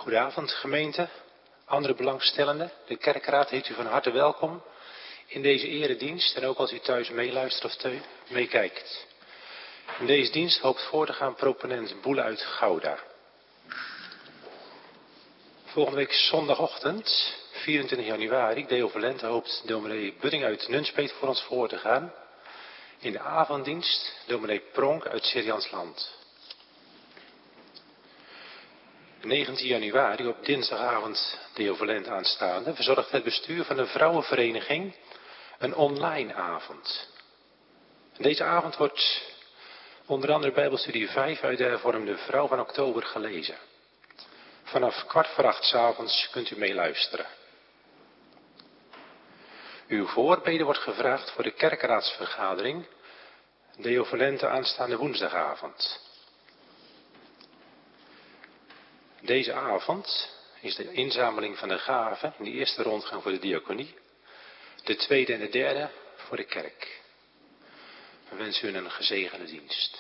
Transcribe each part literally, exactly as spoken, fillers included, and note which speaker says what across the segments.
Speaker 1: Goedenavond gemeente, andere belangstellenden. De kerkraad heet u van harte welkom in deze eredienst en ook als u thuis meeluistert of te- meekijkt. In deze dienst hoopt voor te gaan proponent Boele uit Gouda. Volgende week zondagochtend, vierentwintig januari, Deo Valente, hoopt dominee Budding uit Nunspeet voor ons voor te gaan. In de avonddienst dominee Pronk uit Sint-Jansland. negentien januari, op dinsdagavond Deo Valente aanstaande, verzorgt het bestuur van de vrouwenvereniging een online avond. Deze avond wordt onder andere Bijbelstudie vijf uit de hervormde vrouw van oktober gelezen. Vanaf kwart voor acht 's avonds kunt u meeluisteren. Uw voorbeden wordt gevraagd voor de kerkraadsvergadering Deo Valente aanstaande woensdagavond. Deze avond is de inzameling van de gaven in de eerste rondgang voor de diaconie, de tweede en de derde voor de kerk. We wensen u een gezegende dienst.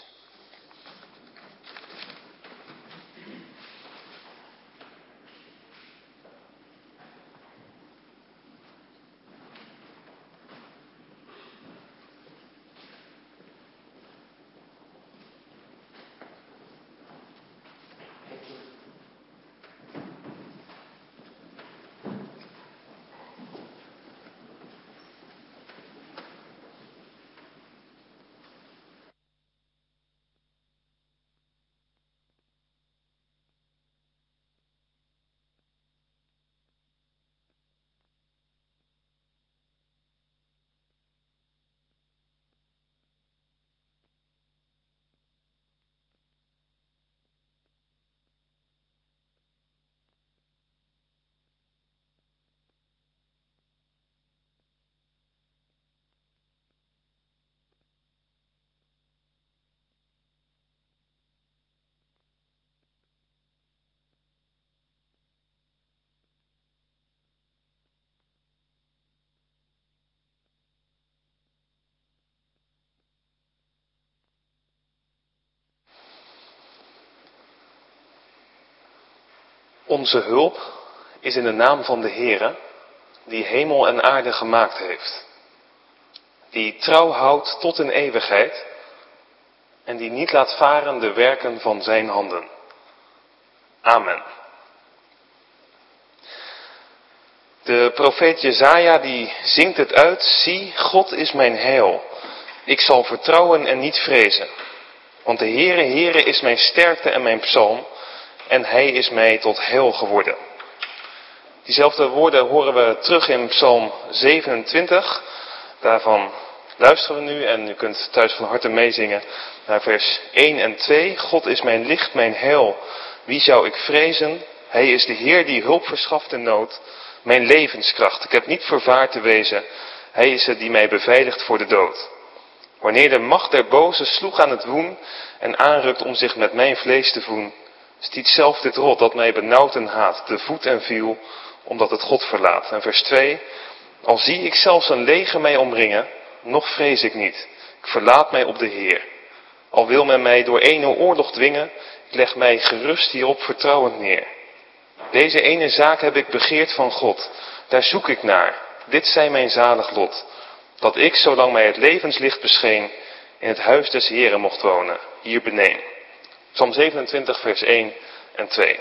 Speaker 2: Onze hulp is in de naam van de Heere, die hemel en aarde gemaakt heeft. Die trouw houdt tot in eeuwigheid en die niet laat varen de werken van zijn handen. Amen. De profeet Jesaja die zingt het uit: zie, God is mijn heil. Ik zal vertrouwen en niet vrezen. Want de Heere, Heere is mijn sterkte en mijn psalm. En hij is mij tot heil geworden. Diezelfde woorden horen we terug in Psalm zevenentwintig. Daarvan luisteren we nu en u kunt thuis van harte meezingen naar vers één en twee. God is mijn licht, mijn heil. Wie zou ik vrezen? Hij is de Heer die hulp verschaft in nood. Mijn levenskracht. Ik heb niet vervaard te wezen. Hij is het die mij beveiligt voor de dood. Wanneer de macht der boze sloeg aan het woen en aanrukt om zich met mijn vlees te voen, stiet zelf dit rot dat mij benauwd en haat, te voet en viel, omdat het God verlaat. En vers twee, al zie ik zelfs een leger mij omringen, nog vrees ik niet. Ik verlaat mij op de Heer. Al wil men mij door ene oorlog dwingen, ik leg mij gerust hierop vertrouwend neer. Deze ene zaak heb ik begeerd van God, daar zoek ik naar. Dit zij mijn zalig lot, dat ik, zolang mij het levenslicht bescheen, in het huis des Heeren mocht wonen, hier beneden. Psalm zevenentwintig, vers één en twee.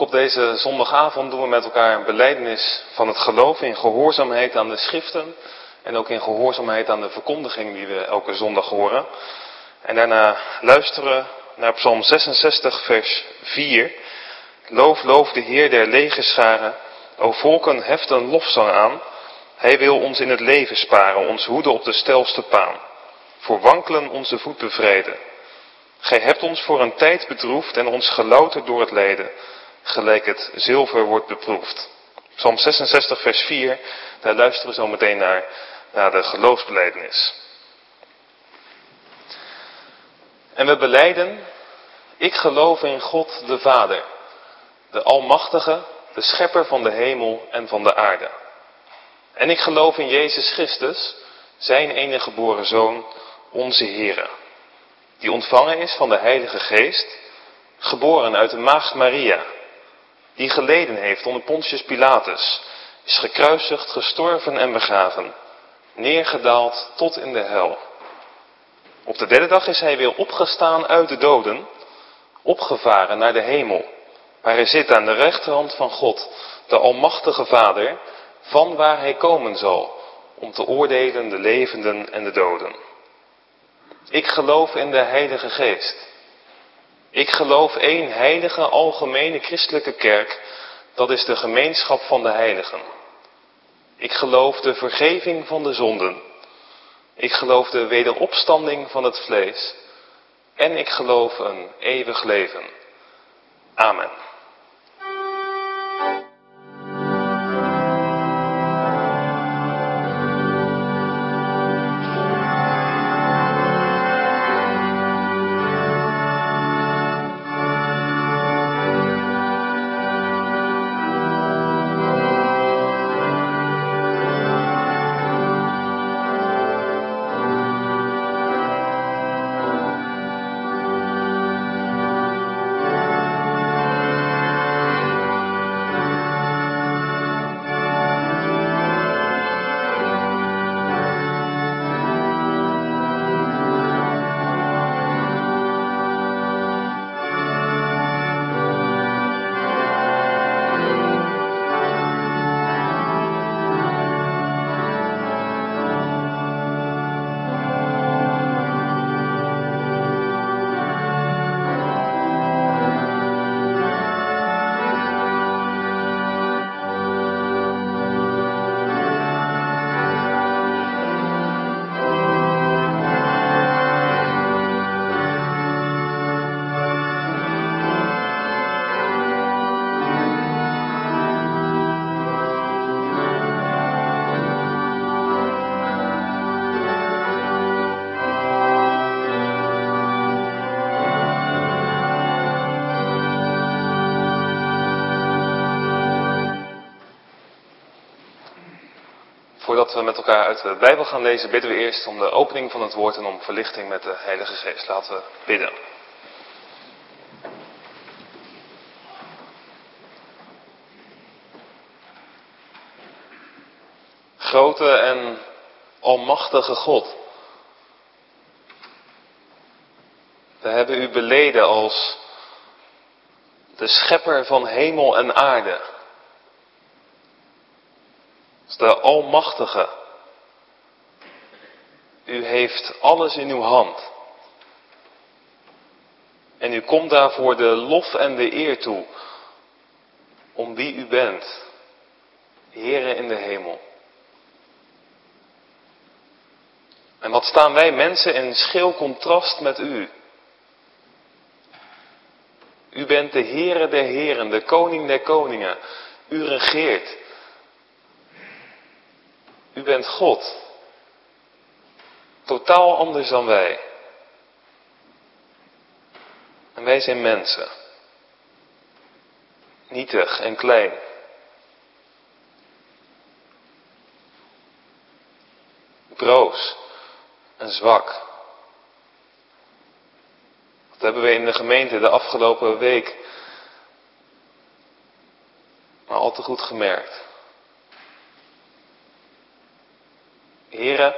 Speaker 2: op deze zondagavond doen we met elkaar een belijdenis van het geloof in gehoorzaamheid aan de schriften en ook in gehoorzaamheid aan de verkondiging die we elke zondag horen. En daarna luisteren we naar Psalm zesenzestig vers vier. Loof, loof de Heer der legerscharen, o volken, heft een lofzang aan. Hij wil ons in het leven sparen, ons hoeden op de steilste paan. Voor wankelen onze voet bevrijden. Gij hebt ons voor een tijd bedroefd en ons gelouterd door het lijden, gelijk het zilver wordt beproefd. Psalm zesenzestig vers vier, daar luisteren we zo meteen naar, naar de geloofsbelijdenis. En we belijden, ik geloof in God de Vader, de Almachtige, de Schepper van de hemel en van de aarde. En ik geloof in Jezus Christus, zijn enige geboren Zoon, onze Heere, die ontvangen is van de Heilige Geest, geboren uit de maagd Maria, die geleden heeft onder Pontius Pilatus, is gekruisigd, gestorven en begraven, neergedaald tot in de hel. Op de derde dag is hij weer opgestaan uit de doden, opgevaren naar de hemel, waar hij zit aan de rechterhand van God, de Almachtige Vader, van waar hij komen zal, om te oordelen de levenden en de doden. Ik geloof in de Heilige Geest. Ik geloof één heilige, algemene christelijke kerk, dat is de gemeenschap van de heiligen. Ik geloof de vergeving van de zonden. Ik geloof de wederopstanding van het vlees. En ik geloof een eeuwig leven. Amen. Voordat we met elkaar uit de Bijbel gaan lezen, bidden we eerst om de opening van het woord en om verlichting met de Heilige Geest. Laten we bidden. Grote en almachtige God, we hebben u beleden als de schepper van hemel en aarde. De Almachtige. U heeft alles in uw hand. En u komt daarvoor de lof en de eer toe. Om wie u bent. Heere in de hemel. En wat staan wij mensen in schil contrast met u. U bent de Heere der heren, de koning der koningen. U regeert. U bent God. Totaal anders dan wij. En wij zijn mensen. Nietig en klein. Broos en zwak. Dat hebben we in de gemeente de afgelopen week maar al te goed gemerkt. Heren,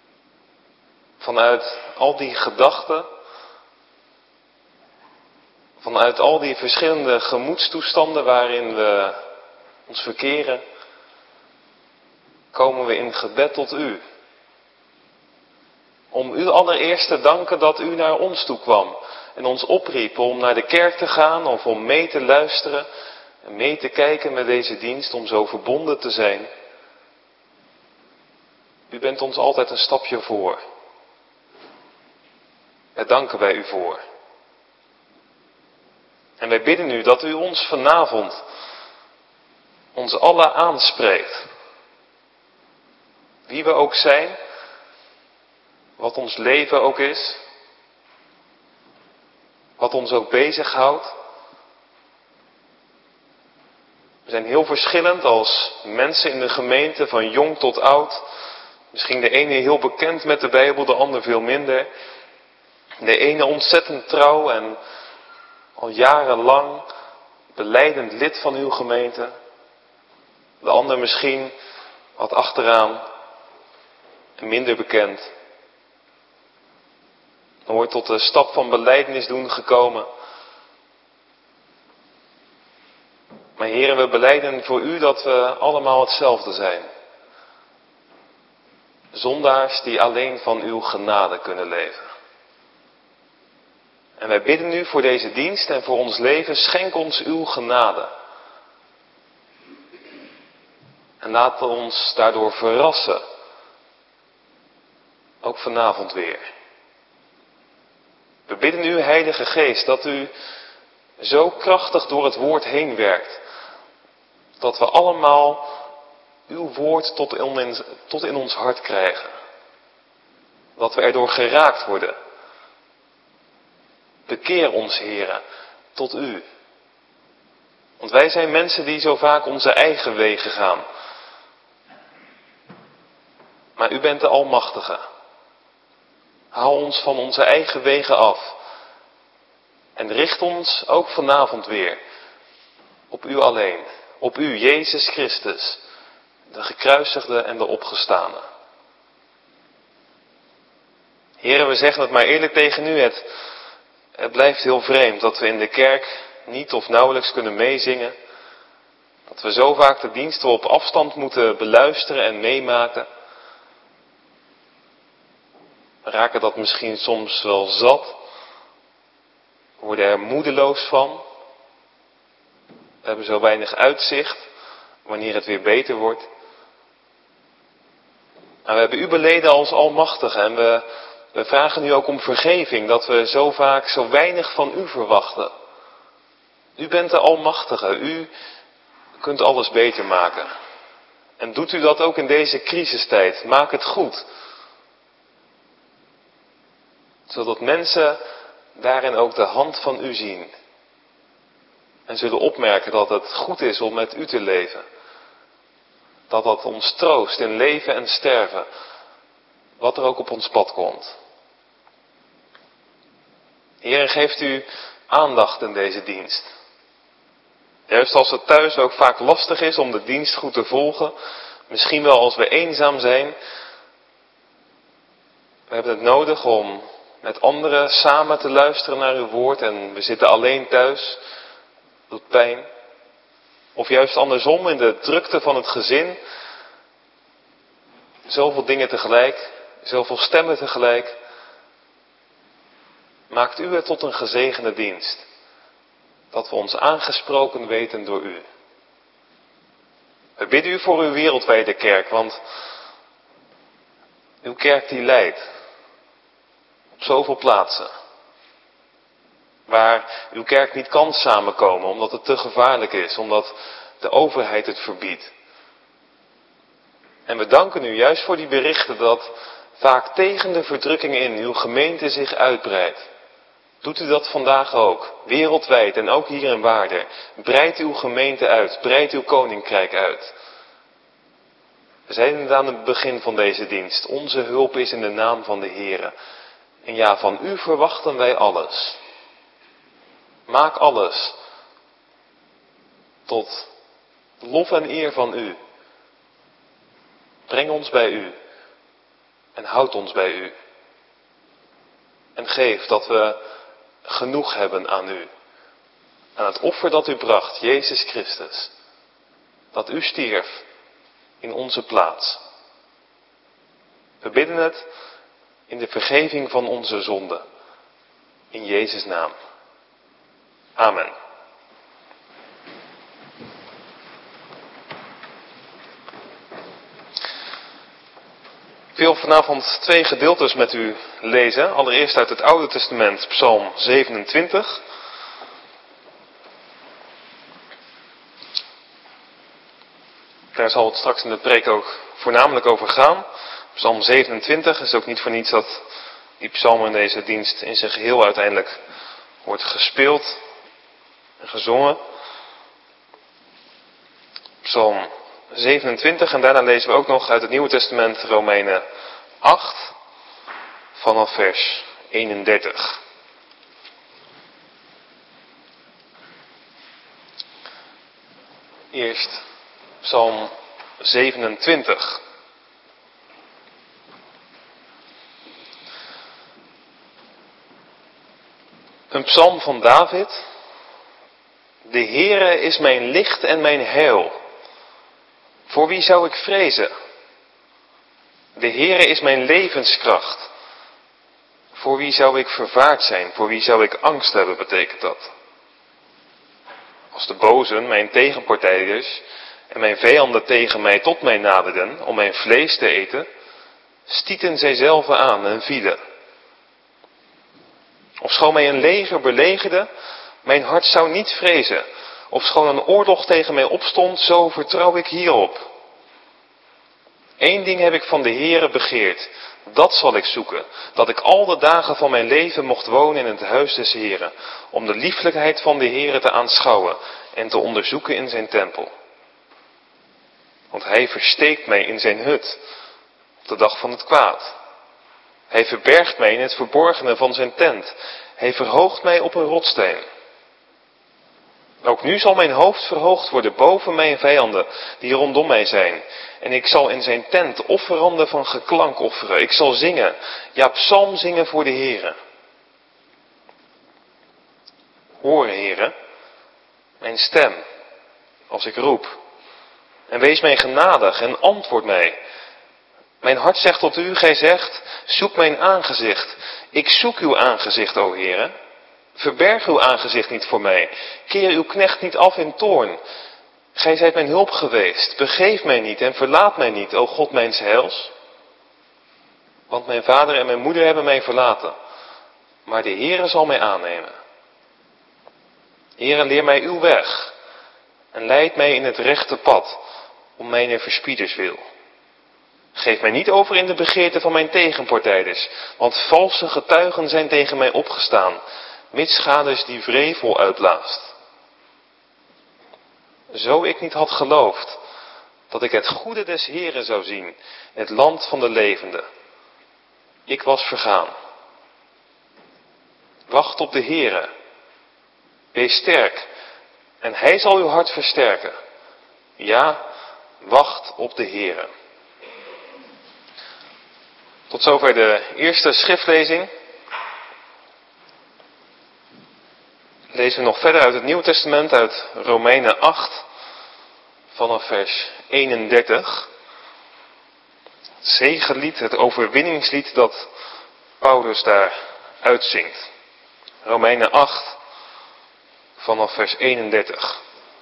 Speaker 2: vanuit al die gedachten Vanuit al die verschillende gemoedstoestanden waarin we ons verkeren, komen we in gebed tot u. Om u allereerst te danken dat u naar ons toe kwam en ons opriep om naar de kerk te gaan of om mee te luisteren en mee te kijken met deze dienst, om zo verbonden te zijn. U bent ons altijd een stapje voor. Daar danken wij u voor. En wij bidden u dat u ons vanavond, ons allen aanspreekt. Wie we ook zijn, wat ons leven ook is, wat ons ook bezighoudt. We zijn heel verschillend als mensen in de gemeente, van jong tot oud. Misschien de ene heel bekend met de Bijbel, de ander veel minder. De ene ontzettend trouw en al jarenlang belijdend lid van uw gemeente. De ander misschien wat achteraan en minder bekend. Nooit tot de stap van belijdenis doen gekomen. Maar heren, we belijden voor u dat we allemaal hetzelfde zijn. Zondaars die alleen van uw genade kunnen leven. En wij bidden u voor deze dienst en voor ons leven, schenk ons uw genade. En laat ons daardoor verrassen. Ook vanavond weer. We bidden u, Heilige Geest, dat u zo krachtig door het woord heen werkt. Dat we allemaal uw woord tot in, tot in ons hart krijgen. Dat we erdoor geraakt worden. Bekeer ons, heren, tot u. Want wij zijn mensen die zo vaak onze eigen wegen gaan. Maar u bent de Almachtige. Haal ons van onze eigen wegen af. En richt ons ook vanavond weer op u alleen. Op u, Jezus Christus, de gekruisigde en de opgestane. Heren, we zeggen het maar eerlijk tegen u. Het, het blijft heel vreemd dat we in de kerk niet of nauwelijks kunnen meezingen. Dat we zo vaak de diensten op afstand moeten beluisteren en meemaken. We raken dat misschien soms wel zat. We worden er moedeloos van. We hebben zo weinig uitzicht wanneer het weer beter wordt. Maar we hebben u beleden als Almachtige en we, we vragen u ook om vergeving dat we zo vaak zo weinig van u verwachten. U bent de Almachtige, u kunt alles beter maken. En doet u dat ook in deze crisistijd, maak het goed. Zodat mensen daarin ook de hand van u zien. En zullen opmerken dat het goed is om met u te leven. Dat dat ons troost in leven en sterven. Wat er ook op ons pad komt. Heer, geeft u aandacht in deze dienst. Juist als het thuis ook vaak lastig is om de dienst goed te volgen. Misschien wel als we eenzaam zijn. We hebben het nodig om met anderen samen te luisteren naar uw woord. En we zitten alleen thuis. Dat doet pijn. Of juist andersom, in de drukte van het gezin. Zoveel dingen tegelijk. Zoveel stemmen tegelijk. Maakt u het tot een gezegende dienst. Dat we ons aangesproken weten door u. We bidden u voor uw wereldwijde kerk, want uw kerk die leidt. Op zoveel plaatsen. Waar uw kerk niet kan samenkomen, omdat het te gevaarlijk is, omdat de overheid het verbiedt. En we danken u juist voor die berichten dat vaak tegen de verdrukking in uw gemeente zich uitbreidt. Doet u dat vandaag ook, wereldwijd en ook hier in Waarder. Breid uw gemeente uit, breid uw koninkrijk uit. We zijn aan het begin van deze dienst. Onze hulp is in de naam van de Heere. En ja, van u verwachten wij alles. Maak alles tot lof en eer van u. Breng ons bij u en houd ons bij u. En geef dat we genoeg hebben aan u, aan het offer dat u bracht, Jezus Christus. Dat u stierf in onze plaats. We bidden het in de vergeving van onze zonden. In Jezus' naam. Amen. Ik wil vanavond twee gedeeltes met u lezen. Allereerst uit het Oude Testament, Psalm zevenentwintig. Daar zal het straks in de preek ook voornamelijk over gaan. Psalm zevenentwintig is ook niet voor niets dat die psalm in deze dienst in zijn geheel uiteindelijk wordt gespeeld en gezongen. Psalm zevenentwintig en daarna lezen we ook nog uit het Nieuwe Testament Romeinen acht vanaf vers eenendertig. Eerst Psalm zevenentwintig. Een psalm van David. De Heere is mijn licht en mijn heil. Voor wie zou ik vrezen? De Heere is mijn levenskracht. Voor wie zou ik vervaard zijn? Voor wie zou ik angst hebben, betekent dat. Als de bozen, mijn tegenpartijders en mijn vijanden tegen mij tot mij naderden om mijn vlees te eten, stieten zij zelf aan en vielen. Ofschoon mij een leger belegerde, mijn hart zou niet vrezen. Ofschoon een oorlog tegen mij opstond, zo vertrouw ik hierop. Eén ding heb ik van de Heere begeerd, dat zal ik zoeken, dat ik al de dagen van mijn leven mocht wonen in het huis des Heeren, om de lieflijkheid van de Heere te aanschouwen en te onderzoeken in zijn tempel. Want hij versteekt mij in zijn hut, op de dag van het kwaad. Hij verbergt mij in het verborgene van zijn tent. Hij verhoogt mij op een rotssteen. Ook nu zal mijn hoofd verhoogd worden boven mijn vijanden die rondom mij zijn. En ik zal in zijn tent offeranden van geklank offeren. Ik zal zingen, ja psalm zingen voor de Heere. Hoor, Heere, mijn stem, als ik roep. En wees mij genadig en antwoord mij. Mijn hart zegt tot u, gij zegt, zoek mijn aangezicht. Ik zoek uw aangezicht, o Heere. Verberg uw aangezicht niet voor mij. Keer uw knecht niet af in toorn. Gij zijt mijn hulp geweest. Begeef mij niet en verlaat mij niet, o God mijns heils. Want mijn vader en mijn moeder hebben mij verlaten. Maar de Heere zal mij aannemen. Heere, leer mij uw weg. En leid mij in het rechte pad, om mijn verspieders wil. Geef mij niet over in de begeerte van mijn tegenpartijders, want valse getuigen zijn tegen mij opgestaan, misgaders die wrevel uitblaast. Zo ik niet had geloofd, dat ik het goede des Heeren zou zien, het land van de levenden. Ik was vergaan. Wacht op de Heere. Wees sterk, en hij zal uw hart versterken. Ja, wacht op de Heere. Tot zover de eerste schriftlezing. Lezen we nog verder uit het Nieuwe Testament, uit Romeinen acht, vanaf vers eenendertig. Het zegenlied, het overwinningslied dat Paulus daar uitzingt. Romeinen acht, vanaf vers eenendertig.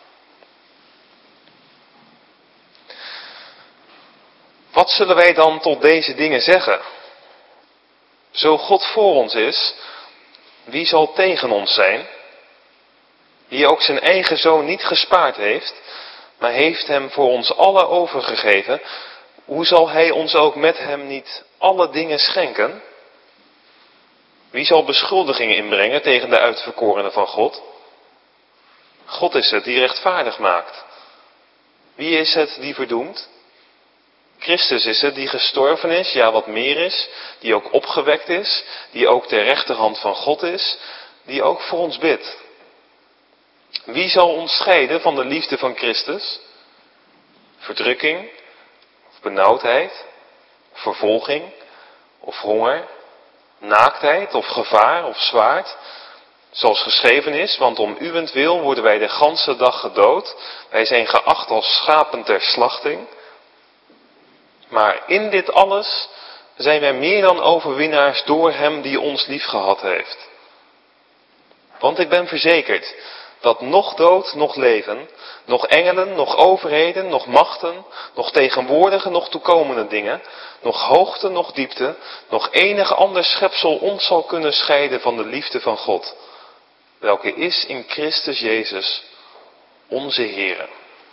Speaker 2: Wat zullen wij dan tot deze dingen zeggen? Zo God voor ons is, wie zal tegen ons zijn? Die ook zijn eigen zoon niet gespaard heeft, maar heeft hem voor ons allen overgegeven, hoe zal hij ons ook met hem niet alle dingen schenken? Wie zal beschuldigingen inbrengen tegen de uitverkorenen van God? God is het die rechtvaardig maakt. Wie is het die verdoemt? Christus is het die gestorven is, ja wat meer is, die ook opgewekt is, die ook ter rechterhand van God is, die ook voor ons bidt. Wie zal ons scheiden van de liefde van Christus? Verdrukking, of benauwdheid, of vervolging, of honger, naaktheid, of gevaar, of zwaard. Zoals geschreven is, want om uwentwil worden wij de ganse dag gedood. Wij zijn geacht als schapen ter slachting. Maar in dit alles zijn wij meer dan overwinnaars door hem die ons liefgehad heeft. Want ik ben verzekerd dat nog dood, nog leven, nog engelen, nog overheden, nog machten, nog tegenwoordige, nog toekomende dingen, nog hoogte, nog diepte, nog enig ander schepsel ons zal kunnen scheiden van de liefde van God, welke is in Christus Jezus, onze Heere.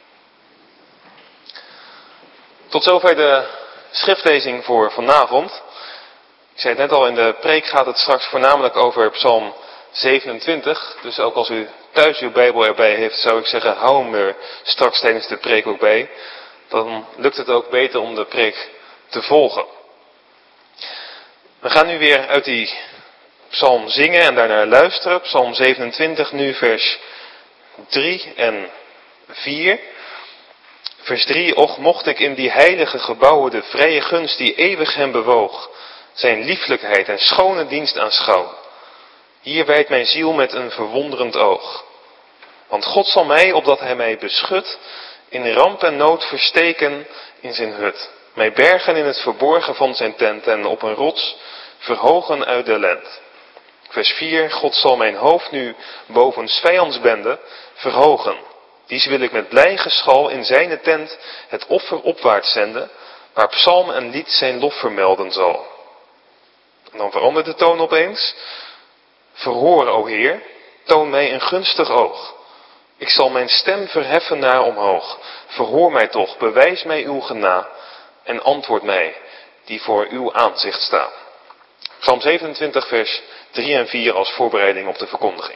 Speaker 2: Tot zover de schriftlezing voor vanavond. Ik zei het net al, in de preek gaat het straks voornamelijk over Psalm zevenentwintig. Dus ook als u thuis uw Bijbel erbij heeft, zou ik zeggen, hou hem er straks tijdens de preek ook bij. Dan lukt het ook beter om de preek te volgen. We gaan nu weer uit die psalm zingen en daarnaar luisteren. Psalm zevenentwintig, nu vers drie en vier. Vers drie, och mocht ik in die heilige gebouwen de vrije gunst die eeuwig hem bewoog, zijn lieflijkheid en schone dienst aanschouwen. Hier wijdt mijn ziel met een verwonderend oog. Want God zal mij, opdat hij mij beschut, in ramp en nood versteken in zijn hut. Mij bergen in het verborgen van zijn tent en op een rots verhogen uit de lent. Vers vier, God zal mijn hoofd nu boven 's vijandsbende verhogen. Dies wil ik met blij geschal in zijne tent het offer opwaarts zenden, waar psalm en lied zijn lof vermelden zal. En dan verandert de toon opeens. Verhoor, o Heer, toon mij een gunstig oog. Ik zal mijn stem verheffen naar omhoog. Verhoor mij toch, bewijs mij uw gena en antwoord mij, die voor uw aanzicht staan. Psalm zevenentwintig, vers drie en vier als voorbereiding op de verkondiging.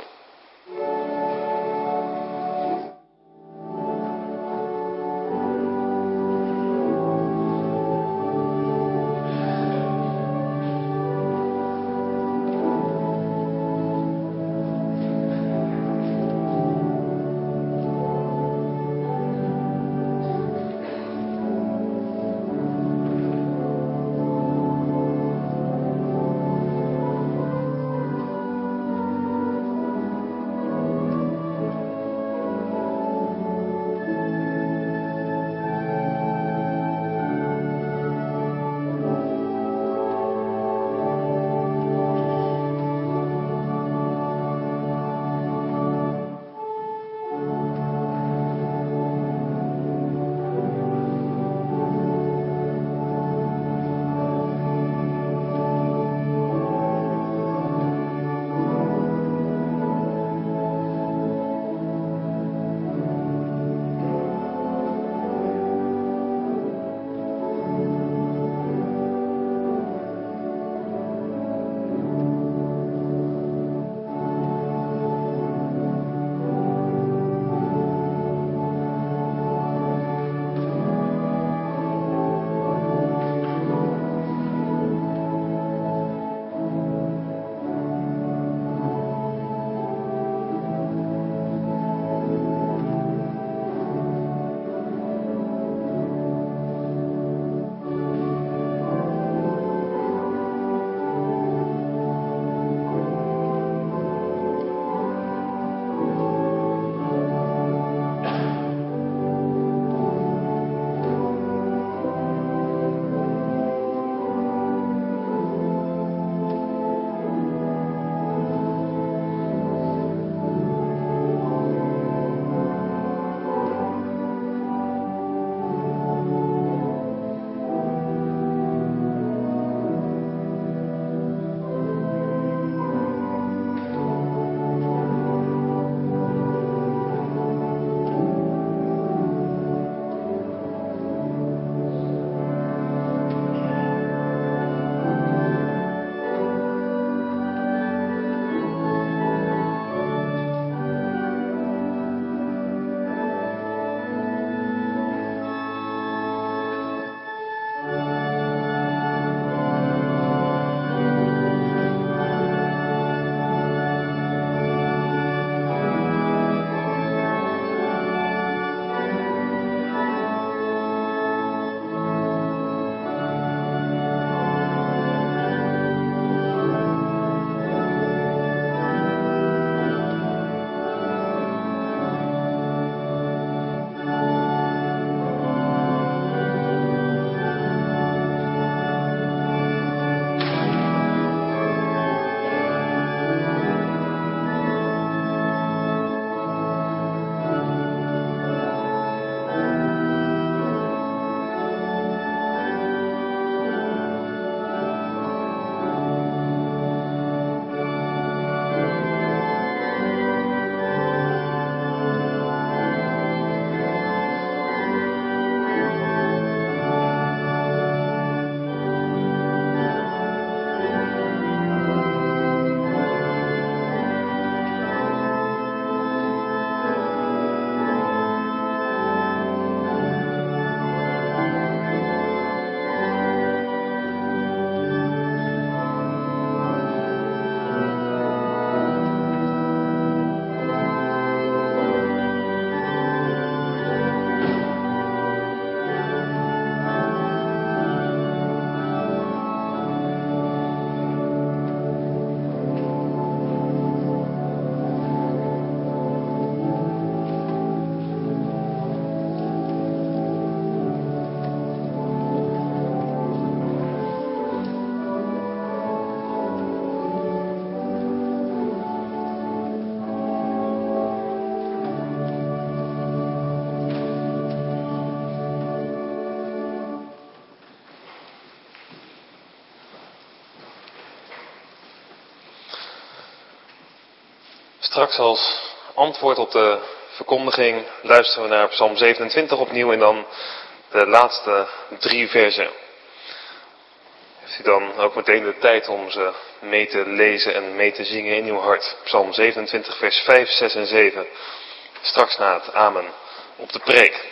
Speaker 2: Straks als antwoord op de verkondiging luisteren we naar Psalm zevenentwintig opnieuw en dan de laatste drie versen. Heeft u dan ook meteen de tijd om ze mee te lezen en mee te zingen in uw hart. Psalm zevenentwintig vers vijf, zes en zeven. Straks na het amen op de preek.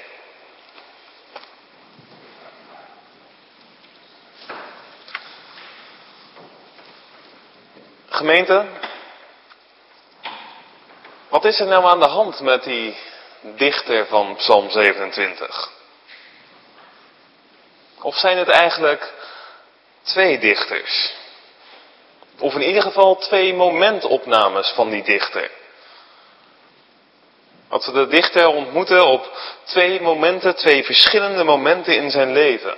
Speaker 2: Gemeente, wat is er nou aan de hand met die dichter van Psalm zevenentwintig? Of zijn het eigenlijk twee dichters? Of in ieder geval twee momentopnames van die dichter? Dat we de dichter ontmoeten op twee momenten, twee verschillende momenten in zijn leven.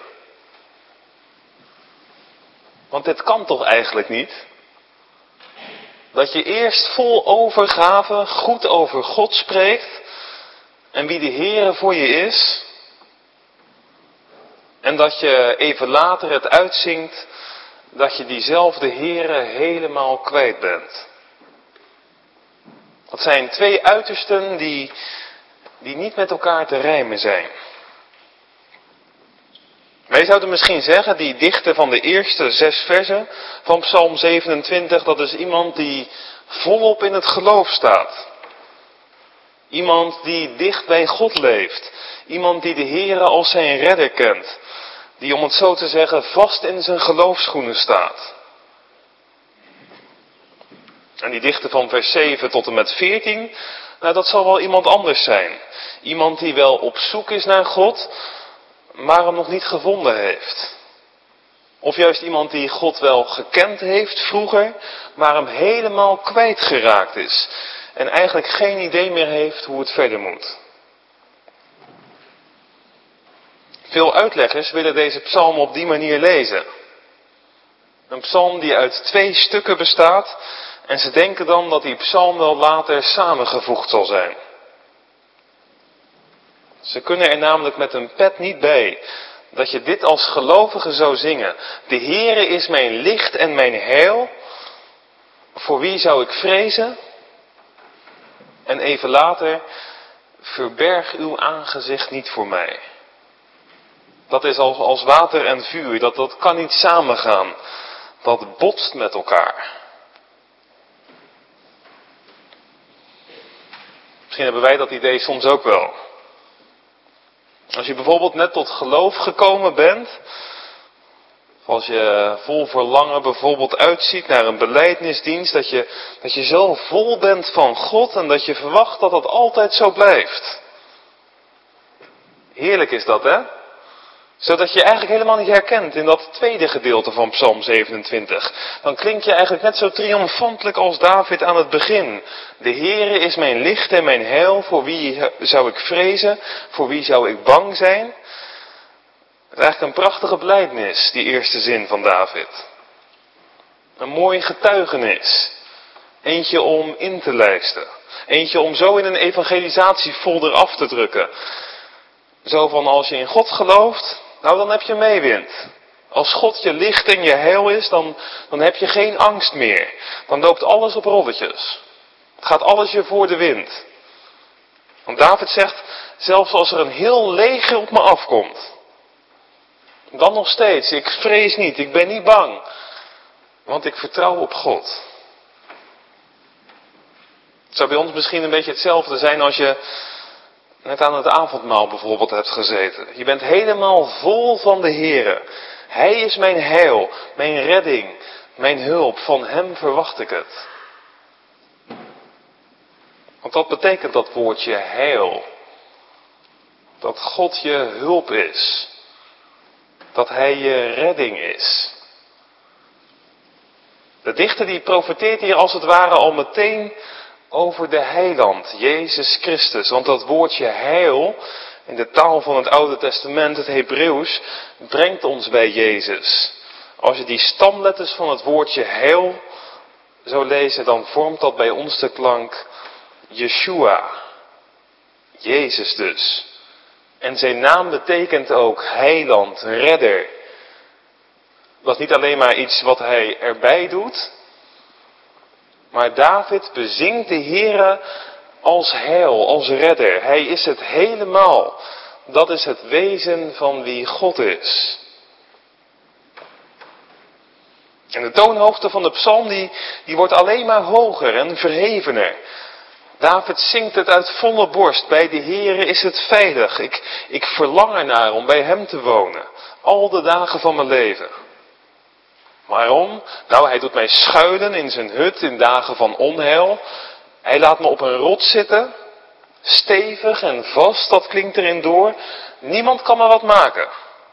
Speaker 2: Want dit kan toch eigenlijk niet? Dat je eerst vol overgave goed over God spreekt en wie de Heere voor je is. En dat je even later het uitzingt dat je diezelfde Heere helemaal kwijt bent. Dat zijn twee uitersten die, die niet met elkaar te rijmen zijn. Wij zouden misschien zeggen, die dichter van de eerste zes versen van Psalm zevenentwintig, dat is iemand die volop in het geloof staat. Iemand die dicht bij God leeft. Iemand die de Heere als zijn redder kent. Die, om het zo te zeggen, vast in zijn geloofsschoenen staat. En die dichter van vers zeven tot en met veertien, nou dat zal wel iemand anders zijn. Iemand die wel op zoek is naar God, maar hem nog niet gevonden heeft. Of juist iemand die God wel gekend heeft vroeger, maar hem helemaal kwijtgeraakt is. En eigenlijk geen idee meer heeft hoe het verder moet. Veel uitleggers willen deze psalm op die manier lezen. Een psalm die uit twee stukken bestaat en ze denken dan dat die psalm wel later samengevoegd zal zijn. Ze kunnen er namelijk met een pet niet bij dat je dit als gelovige zou zingen. De Heere is mijn licht en mijn heil. Voor wie zou ik vrezen? En even later, verberg uw aangezicht niet voor mij. Dat is als, als water en vuur, dat, dat kan niet samengaan. Dat botst met elkaar. Misschien hebben wij dat idee soms ook wel. Als je bijvoorbeeld net tot geloof gekomen bent, of als je vol verlangen bijvoorbeeld uitziet naar een belijdenisdienst, dat je, dat je zo vol bent van God en dat je verwacht dat dat altijd zo blijft. Heerlijk is dat, hè? Zodat je eigenlijk helemaal niet herkent in dat tweede gedeelte van Psalm zevenentwintig. Dan klink je eigenlijk net zo triomfantelijk als David aan het begin. De Heere is mijn licht en mijn heil, voor wie zou ik vrezen, voor wie zou ik bang zijn? Het is eigenlijk een prachtige belijdenis, die eerste zin van David. Een mooi getuigenis. Eentje om in te lijsten. Eentje om zo in een evangelisatiefolder af te drukken. Zo van als je in God gelooft, nou dan heb je meewind. Als God je licht en je heil is, dan, dan heb je geen angst meer. Dan loopt alles op rolletjes. Het gaat alles je voor de wind. Want David zegt, zelfs als er een heel leger op me afkomt, dan nog steeds, ik vrees niet, ik ben niet bang. Want ik vertrouw op God. Het zou bij ons misschien een beetje hetzelfde zijn als je net aan het avondmaal bijvoorbeeld hebt gezeten. Je bent helemaal vol van de Heere. Hij is mijn heil, mijn redding, mijn hulp. Van hem verwacht ik het. Want wat betekent dat woordje heil? Dat God je hulp is. Dat hij je redding is. De dichter die profeteert hier als het ware al meteen over de heiland, Jezus Christus. Want dat woordje heil, in de taal van het Oude Testament, het Hebreeuws, brengt ons bij Jezus. Als je die stamletters van het woordje heil zou lezen, dan vormt dat bij ons de klank Yeshua. Jezus dus. En zijn naam betekent ook heiland, redder. Dat is niet alleen maar iets wat hij erbij doet, Maar David bezingt de Heere als heil, als redder. Hij is het helemaal. Dat is het wezen van wie God is. En de toonhoogte van de psalm die, die wordt alleen maar hoger en verhevener. David zingt het uit volle borst. Bij de Heere is het veilig. Ik, ik verlang ernaar om bij hem te wonen. Al de dagen van mijn leven. Waarom? Nou, hij doet mij schuilen in zijn hut in dagen van onheil. Hij laat me op een rots zitten. Stevig en vast, dat klinkt erin door. Niemand kan me wat maken.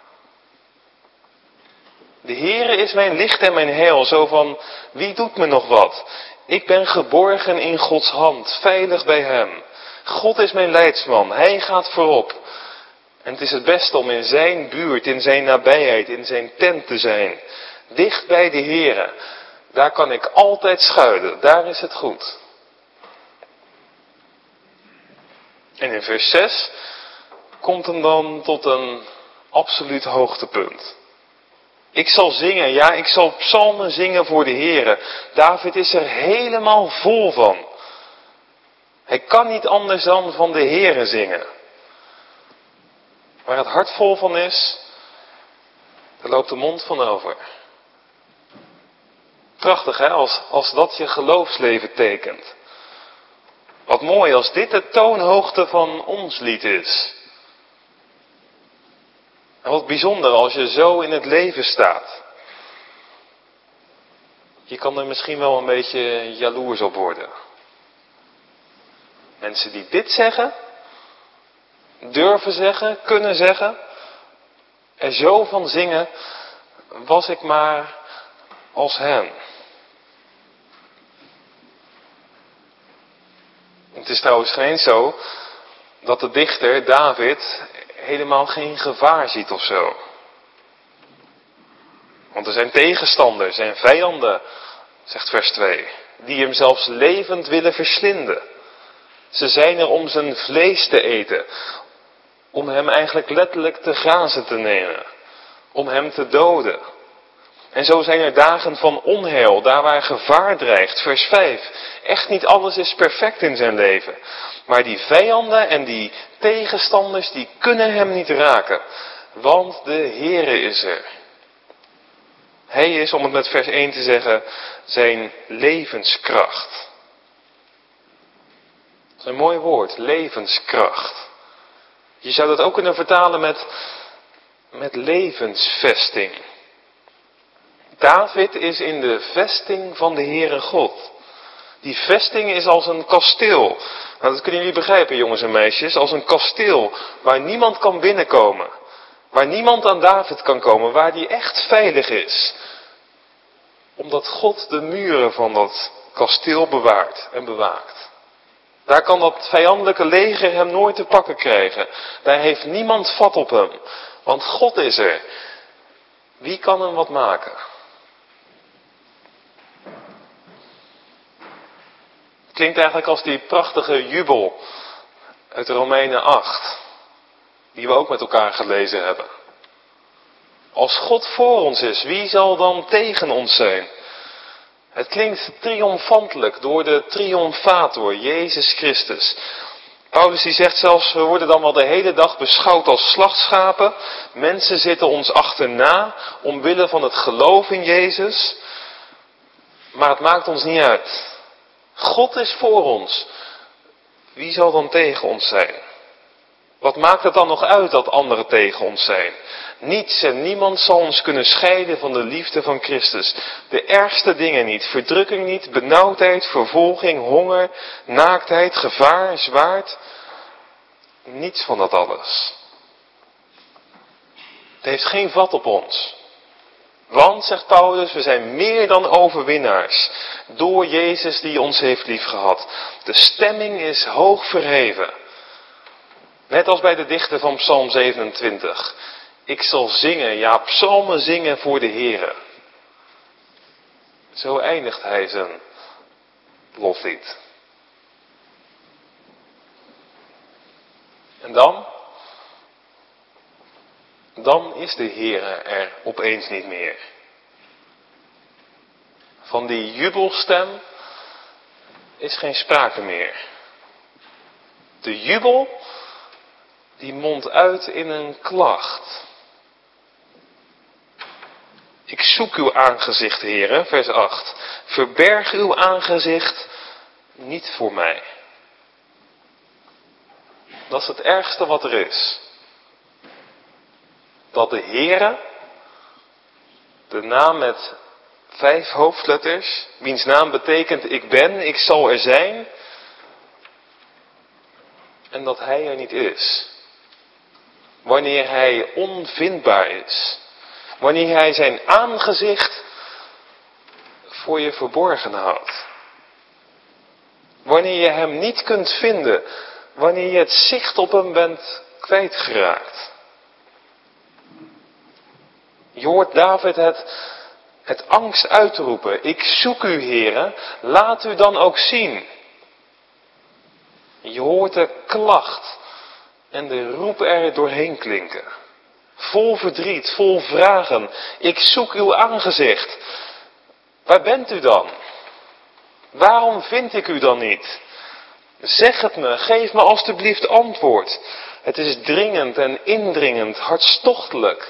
Speaker 2: De Heere is mijn licht en mijn heil. Zo van, wie doet me nog wat? Ik ben geborgen in Gods hand, veilig bij hem. God is mijn leidsman, hij gaat voorop. En het is het beste om in zijn buurt, in zijn nabijheid, in zijn tent te zijn. Dicht bij de Heere. Daar kan ik altijd schuilen, daar is het goed. En in vers zes komt hem dan tot een absoluut hoogtepunt. Ik zal zingen, ja, ik zal psalmen zingen voor de Heere. David is er helemaal vol van. Hij kan niet anders dan van de Heere zingen. Waar het hart vol van is, daar loopt de mond van over. Prachtig hè, als, als dat je geloofsleven tekent. Wat mooi als dit de toonhoogte van ons lied is. En wat bijzonder als je zo in het leven staat. Je kan er misschien wel een beetje jaloers op worden. Mensen die dit zeggen, durven zeggen, kunnen zeggen, er zo van zingen, was ik maar als hen. Het is trouwens geen zo dat de dichter David helemaal geen gevaar ziet of zo. Want er zijn tegenstanders en vijanden, zegt vers twee, die hem zelfs levend willen verslinden. Ze zijn er om zijn vlees te eten, om hem eigenlijk letterlijk te grazen te nemen, om hem te doden. En zo zijn er dagen van onheil, daar waar gevaar dreigt. Vers vijf. Echt niet alles is perfect in zijn leven. Maar die vijanden en die tegenstanders, die kunnen hem niet raken. Want de Heere is er. Hij is, om het met vers één te zeggen, zijn levenskracht. Dat is een mooi woord, levenskracht. Je zou dat ook kunnen vertalen met, met levensvesting. David is in de vesting van de Heere God. Die vesting is als een kasteel. Nou, dat kunnen jullie begrijpen, jongens en meisjes. Als een kasteel waar niemand kan binnenkomen. Waar niemand aan David kan komen. Waar die echt veilig is. Omdat God de muren van dat kasteel bewaart en bewaakt. Daar kan dat vijandelijke leger hem nooit te pakken krijgen. Daar heeft niemand vat op hem. Want God is er. Wie kan hem wat maken? Klinkt eigenlijk als die prachtige jubel uit Romeinen acht. Die we ook met elkaar gelezen hebben. Als God voor ons is, wie zal dan tegen ons zijn? Het klinkt triomfantelijk door de triomfator, Jezus Christus. Paulus die zegt zelfs, we worden dan wel de hele dag beschouwd als slachtschapen. Mensen zitten ons achterna, omwille van het geloof in Jezus. Maar het maakt ons niet uit. God is voor ons. Wie zal dan tegen ons zijn? Wat maakt het dan nog uit dat anderen tegen ons zijn? Niets en niemand zal ons kunnen scheiden van de liefde van Christus. De ergste dingen niet. Verdrukking niet, benauwdheid, vervolging, honger, naaktheid, gevaar, zwaard. Niets van dat alles. Het heeft geen vat op ons. Want, zegt Paulus, we zijn meer dan overwinnaars. Door Jezus die ons heeft liefgehad. De stemming is hoog verheven. Net als bij de dichter van Psalm zevenentwintig. Ik zal zingen, ja, psalmen zingen voor de Heere. Zo eindigt hij zijn loflied. En dan? Dan is de Heere er opeens niet meer. Van die jubelstem is geen sprake meer. De jubel, die mondt uit in een klacht. Ik zoek uw aangezicht, Heere, vers acht. Verberg uw aangezicht niet voor mij. Dat is het ergste wat er is. Dat de Heere, de naam met vijf hoofdletters, wiens naam betekent ik ben, ik zal er zijn, en dat hij er niet is. Wanneer hij onvindbaar is. Wanneer hij zijn aangezicht voor je verborgen houdt. Wanneer je hem niet kunt vinden. Wanneer je het zicht op hem bent kwijtgeraakt. Je hoort David het, het angst uitroepen. Ik zoek u, Heere, laat u dan ook zien. Je hoort de klacht en de roep er doorheen klinken. Vol verdriet, vol vragen. Ik zoek uw aangezicht. Waar bent u dan? Waarom vind ik u dan niet? Zeg het me, geef me alstublieft antwoord. Het is dringend en indringend, hartstochtelijk.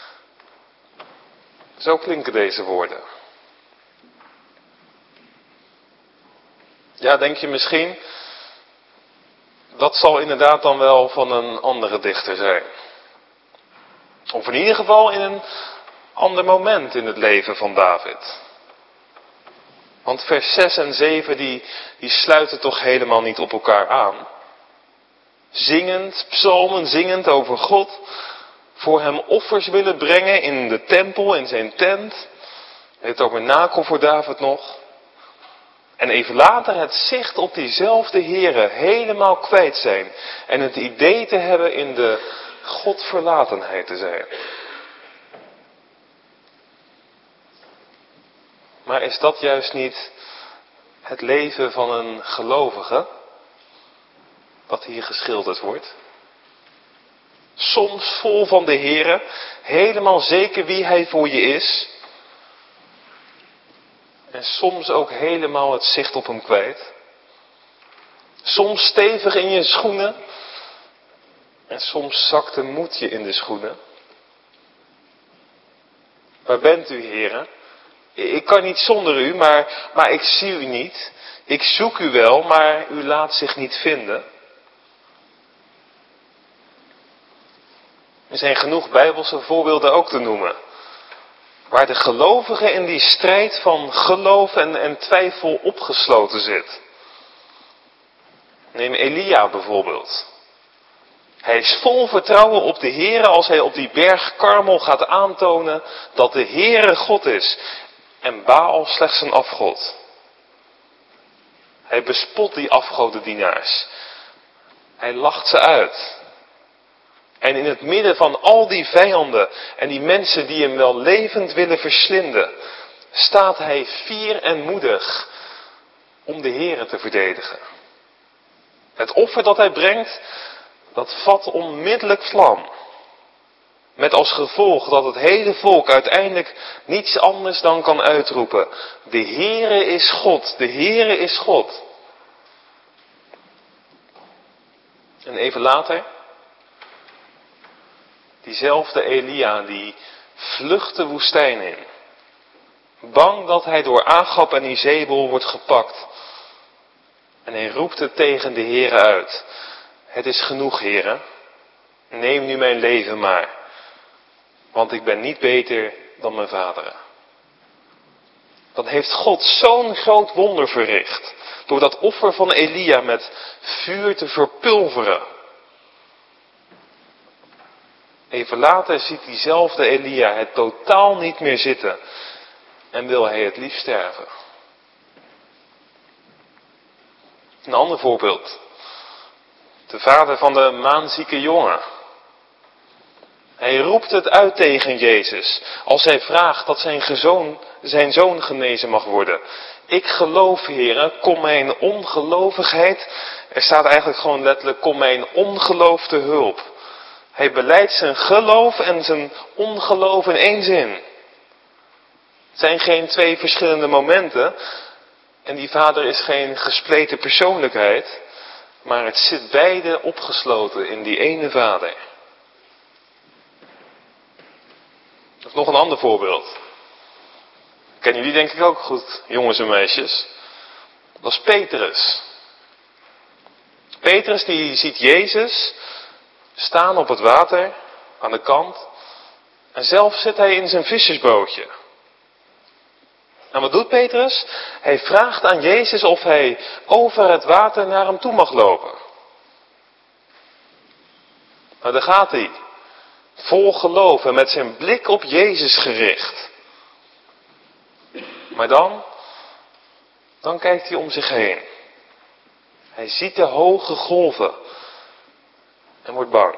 Speaker 2: Zo klinken deze woorden. Ja, denk je misschien, dat zal inderdaad dan wel van een andere dichter zijn. Of in ieder geval in een ander moment in het leven van David. Want vers zes en zeven die, die sluiten toch helemaal niet op elkaar aan. Zingend, psalmen zingend over God. Voor hem offers willen brengen in de tempel, in zijn tent. Het tabernakel voor David nog. En even later het zicht op diezelfde Here helemaal kwijt zijn. En het idee te hebben in de Godverlatenheid te zijn. Maar is dat juist niet het leven van een gelovige? Wat hier geschilderd wordt. Soms vol van de Here, helemaal zeker wie Hij voor je is. En soms ook helemaal het zicht op Hem kwijt. Soms stevig in je schoenen. En soms zakt de moed je in de schoenen. Waar bent u, Heere? Ik kan niet zonder u, maar, maar ik zie u niet. Ik zoek u wel, maar u laat zich niet vinden. Er zijn genoeg Bijbelse voorbeelden ook te noemen. Waar de gelovige in die strijd van geloof en, en twijfel opgesloten zit. Neem Elia bijvoorbeeld. Hij is vol vertrouwen op de Heere als hij op die berg Karmel gaat aantonen dat de Heere God is. En Baal slechts een afgod. Hij bespot die afgodendienaars. Hij lacht ze uit. En in het midden van al die vijanden en die mensen die hem wel levend willen verslinden, staat hij fier en moedig om de Heere te verdedigen. Het offer dat hij brengt, dat vat onmiddellijk vlam. Met als gevolg dat het hele volk uiteindelijk niets anders dan kan uitroepen: de Heere is God, de Heere is God. En even later, diezelfde Elia die vlucht de woestijn in. Bang dat hij door Agab en Izebel wordt gepakt. En hij roept het tegen de Heere uit. Het is genoeg, Heere. Neem nu mijn leven maar. Want ik ben niet beter dan mijn vaderen. Dan heeft God zo'n groot wonder verricht. Door dat offer van Elia met vuur te verpulveren. Even later ziet diezelfde Elia het totaal niet meer zitten. En wil hij het liefst sterven. Een ander voorbeeld. De vader van de maanzieke jongen. Hij roept het uit tegen Jezus. Als hij vraagt dat zijn, gezoon, zijn zoon genezen mag worden. Ik geloof, Heere, kom mijn ongelovigheid. Er staat eigenlijk gewoon letterlijk, kom mijn ongeloof te hulp. Hij beleidt zijn geloof en zijn ongeloof in één zin. Het zijn geen twee verschillende momenten. En die Vader is geen gespleten persoonlijkheid, maar het zit beide opgesloten in die ene Vader. Of nog een ander voorbeeld. Kennen jullie denk ik ook goed, jongens en meisjes. Dat is Petrus. Petrus die ziet Jezus staan op het water aan de kant. En zelf zit hij in zijn vissersbootje. En wat doet Petrus? Hij vraagt aan Jezus of hij over het water naar hem toe mag lopen. Nou, daar gaat hij. Vol geloof en met zijn blik op Jezus gericht. Maar dan, dan kijkt hij om zich heen. Hij ziet de hoge golven en wordt bang.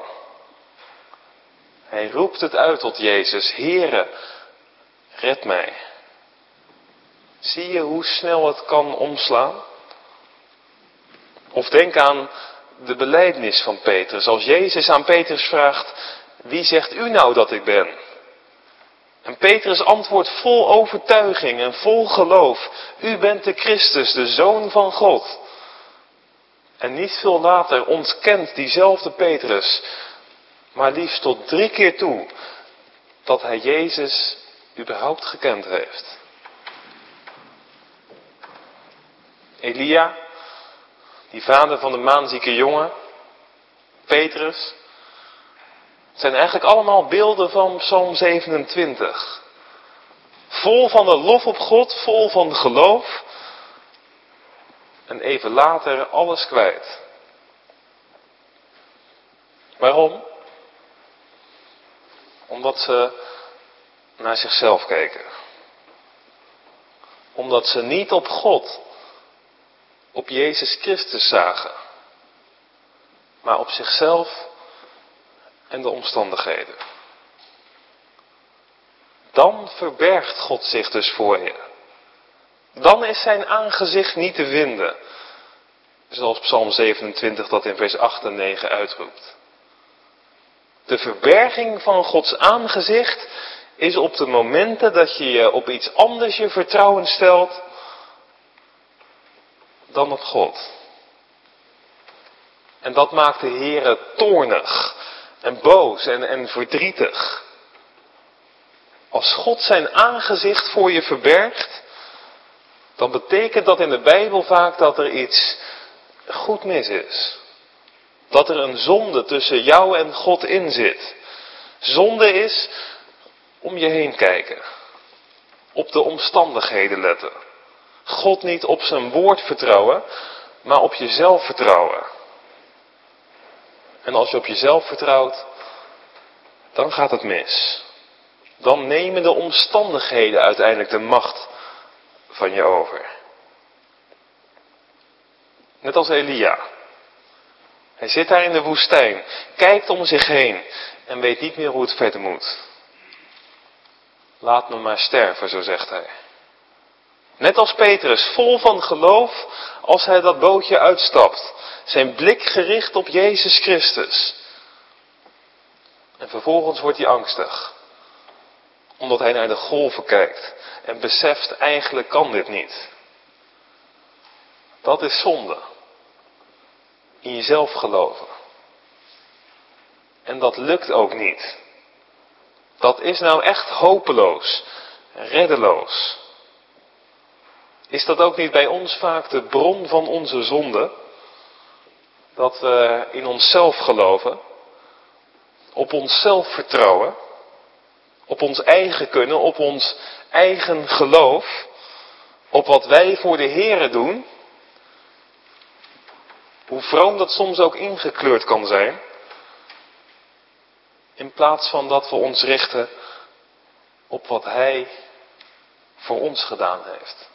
Speaker 2: Hij roept het uit tot Jezus: Heere, red mij. Zie je hoe snel het kan omslaan? Of denk aan de belijdenis van Petrus. Als Jezus aan Petrus vraagt: wie zegt u nou dat ik ben? En Petrus antwoordt vol overtuiging en vol geloof: u bent de Christus, de Zoon van God. En niet veel later ontkent diezelfde Petrus, maar liefst tot drie keer toe, dat hij Jezus überhaupt gekend heeft. Elia, die vader van de maanzieke jongen, Petrus, het zijn eigenlijk allemaal beelden van Psalm zevenentwintig. Vol van de lof op God, vol van geloof. En even later alles kwijt. Waarom? Omdat ze naar zichzelf keken. Omdat ze niet op God, op Jezus Christus zagen. Maar op zichzelf en de omstandigheden. Dan verbergt God zich dus voor je. Dan is zijn aangezicht niet te vinden. Zoals Psalm zevenentwintig dat in vers acht en negen uitroept. De verberging van Gods aangezicht is op de momenten dat je je op iets anders je vertrouwen stelt dan op God. En dat maakt de Heere toornig en boos en, en verdrietig. Als God zijn aangezicht voor je verbergt, dan betekent dat in de Bijbel vaak dat er iets goed mis is. Dat er een zonde tussen jou en God in zit. Zonde is om je heen kijken. Op de omstandigheden letten. God niet op zijn woord vertrouwen, maar op jezelf vertrouwen. En als je op jezelf vertrouwt, dan gaat het mis. Dan nemen de omstandigheden uiteindelijk de macht van je over. Net als Elia. Hij zit daar in de woestijn, kijkt om zich heen en weet niet meer hoe het verder moet. Laat me maar sterven, zo zegt hij. Net als Petrus, vol van geloof als hij dat bootje uitstapt. Zijn blik gericht op Jezus Christus. En vervolgens wordt hij angstig. Omdat hij naar de golven kijkt en beseft, eigenlijk kan dit niet. Dat is zonde. In jezelf geloven. En dat lukt ook niet. Dat is nou echt hopeloos, reddeloos. Is dat ook niet bij ons vaak de bron van onze zonde? Dat we in onszelf geloven, op onszelf vertrouwen, op ons eigen kunnen, op ons eigen geloof, op wat wij voor de Here doen. Hoe vroom dat soms ook ingekleurd kan zijn. In plaats van dat we ons richten op wat Hij voor ons gedaan heeft.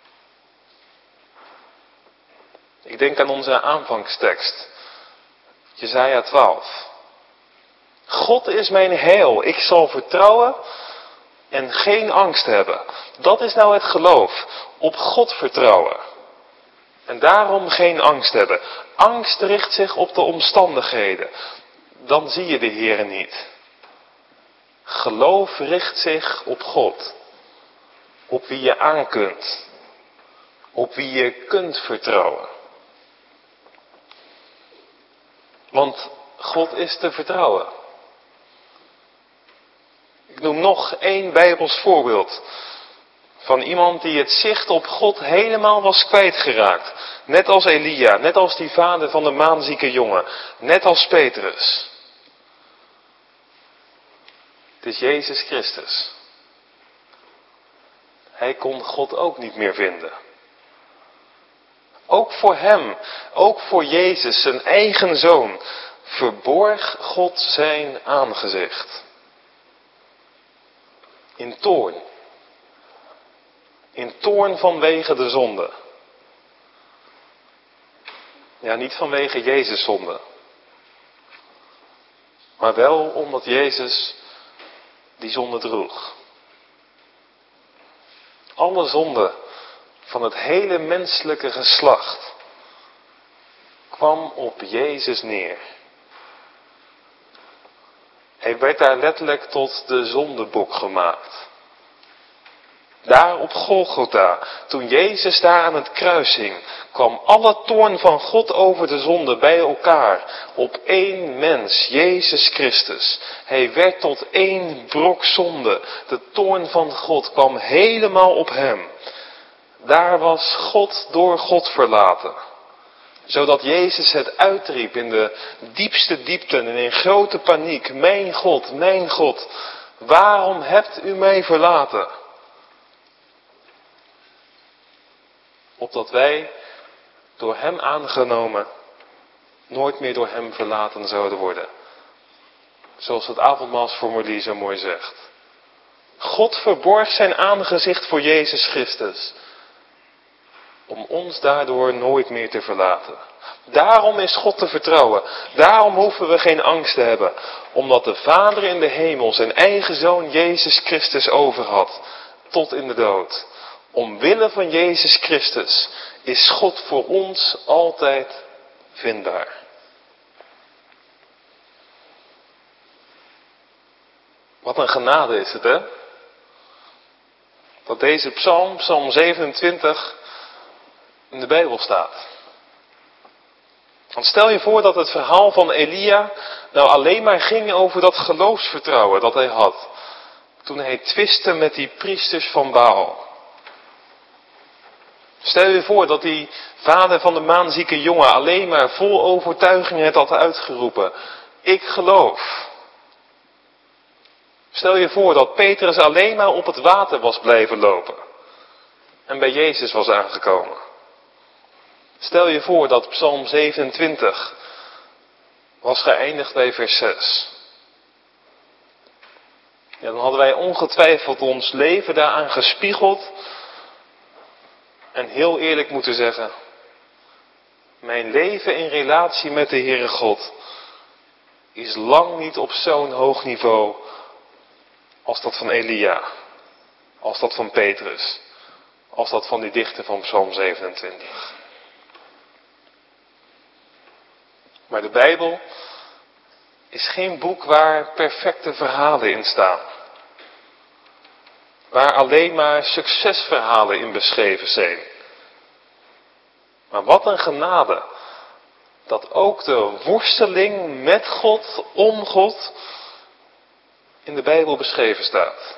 Speaker 2: Ik denk aan onze aanvangstekst. Jesaja twaalf. God is mijn heil. Ik zal vertrouwen en geen angst hebben. Dat is nou het geloof. Op God vertrouwen. En daarom geen angst hebben. Angst richt zich op de omstandigheden. Dan zie je de Heere niet. Geloof richt zich op God. Op wie je aan kunt. op wie je kunt vertrouwen. Want God is te vertrouwen. Ik noem nog één Bijbels voorbeeld van iemand die het zicht op God helemaal was kwijtgeraakt. Net als Elia, net als die vader van de maanzieke jongen, net als Petrus. Het is Jezus Christus. Hij kon God ook niet meer vinden. Ook voor hem, ook voor Jezus, zijn eigen zoon, verborg God zijn aangezicht. In toorn. In toorn vanwege de zonde. Ja, niet vanwege Jezus' zonde. Maar wel omdat Jezus die zonde droeg. Alle zonde van het hele menselijke geslacht kwam op Jezus neer. Hij werd daar letterlijk tot de zondebok gemaakt. Daar op Golgotha, toen Jezus daar aan het kruis hing, kwam alle toorn van God over de zonde bij elkaar op één mens, Jezus Christus. Hij werd tot één brok zonde. De toorn van God kwam helemaal op hem. Daar was God door God verlaten. Zodat Jezus het uitriep in de diepste diepten en in grote paniek. Mijn God, mijn God, waarom hebt u mij verlaten? Opdat wij, door hem aangenomen, nooit meer door hem verlaten zouden worden. Zoals het avondmaalsformulier zo mooi zegt. God verborg zijn aangezicht voor Jezus Christus. Om ons daardoor nooit meer te verlaten. Daarom is God te vertrouwen. Daarom hoeven we geen angst te hebben. Omdat de Vader in de hemel zijn eigen Zoon Jezus Christus over had. Tot in de dood. Omwille van Jezus Christus is God voor ons altijd vindbaar. Wat een genade is het, hè? Dat deze psalm, psalm zevenentwintig, in de Bijbel staat. Want stel je voor dat het verhaal van Elia nou alleen maar ging over dat geloofsvertrouwen dat hij had. Toen hij twistte met die priesters van Baal. Stel je voor dat die vader van de maanzieke jongen alleen maar vol overtuiging het had uitgeroepen. Ik geloof. Stel je voor dat Petrus alleen maar op het water was blijven lopen. En bij Jezus was aangekomen. Stel je voor dat psalm zevenentwintig was geëindigd bij vers zes. Ja, dan hadden wij ongetwijfeld ons leven daaraan gespiegeld. En heel eerlijk moeten zeggen. Mijn leven in relatie met de Heere God is lang niet op zo'n hoog niveau als dat van Elia. Als dat van Petrus. Als dat van die dichter van psalm zevenentwintig. Maar de Bijbel is geen boek waar perfecte verhalen in staan. Waar alleen maar succesverhalen in beschreven zijn. Maar wat een genade. Dat ook de worsteling met God, om God, in de Bijbel beschreven staat.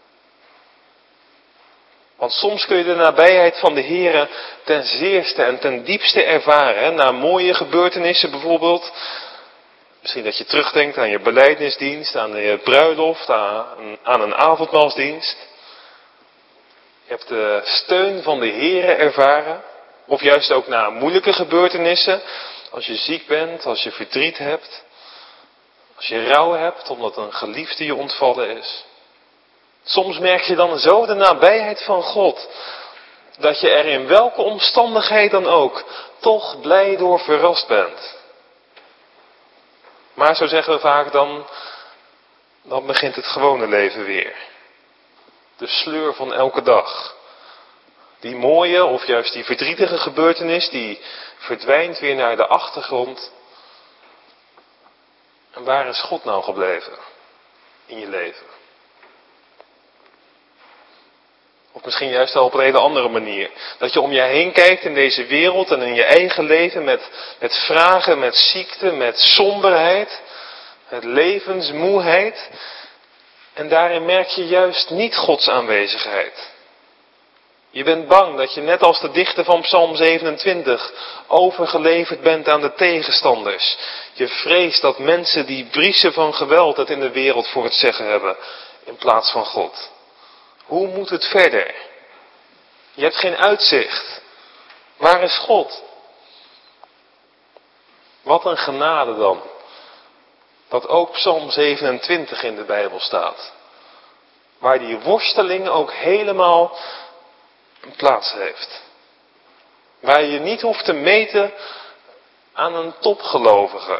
Speaker 2: Want soms kun je de nabijheid van de Heere ten zeerste en ten diepste ervaren. Hè? Na mooie gebeurtenissen bijvoorbeeld. Misschien dat je terugdenkt aan je belijdenisdienst, aan je bruiloft, aan, aan een avondmaalsdienst. Je hebt de steun van de Heere ervaren. Of juist ook na moeilijke gebeurtenissen. Als je ziek bent, als je verdriet hebt. Als je rouw hebt omdat een geliefde je ontvallen is. Soms merk je dan zo de nabijheid van God. Dat je er in welke omstandigheid dan ook toch blij door verrast bent. Maar zo zeggen we vaak dan, dan begint het gewone leven weer. De sleur van elke dag. Die mooie of juist die verdrietige gebeurtenis die verdwijnt weer naar de achtergrond. En waar is God nou gebleven in je leven? Of misschien juist wel op een hele andere manier. Dat je om je heen kijkt in deze wereld en in je eigen leven met, met vragen, met ziekte, met somberheid, met levensmoeheid. En daarin merk je juist niet Gods aanwezigheid. Je bent bang dat je net als de dichter van Psalm zevenentwintig overgeleverd bent aan de tegenstanders. Je vreest dat mensen die briezen van geweld het in de wereld voor het zeggen hebben in plaats van God. Hoe moet het verder? Je hebt geen uitzicht. Waar is God? Wat een genade dan. Dat ook Psalm zevenentwintig in de Bijbel staat. Waar die worsteling ook helemaal een plaats heeft. Waar je niet hoeft te meten aan een topgelovige.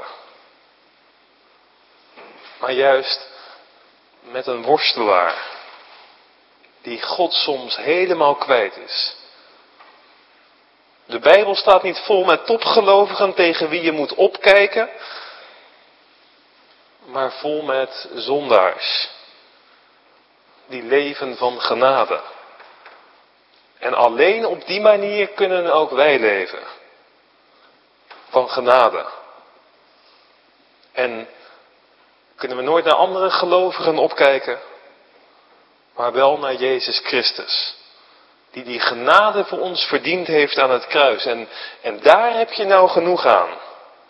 Speaker 2: Maar juist met een worstelaar. Die God soms helemaal kwijt is. De Bijbel staat niet vol met topgelovigen tegen wie je moet opkijken. Maar vol met zondaars. Die leven van genade. En alleen op die manier kunnen ook wij leven. Van genade. En kunnen we nooit naar andere gelovigen opkijken. Maar wel naar Jezus Christus. Die die genade voor ons verdiend heeft aan het kruis. En, en daar heb je nou genoeg aan.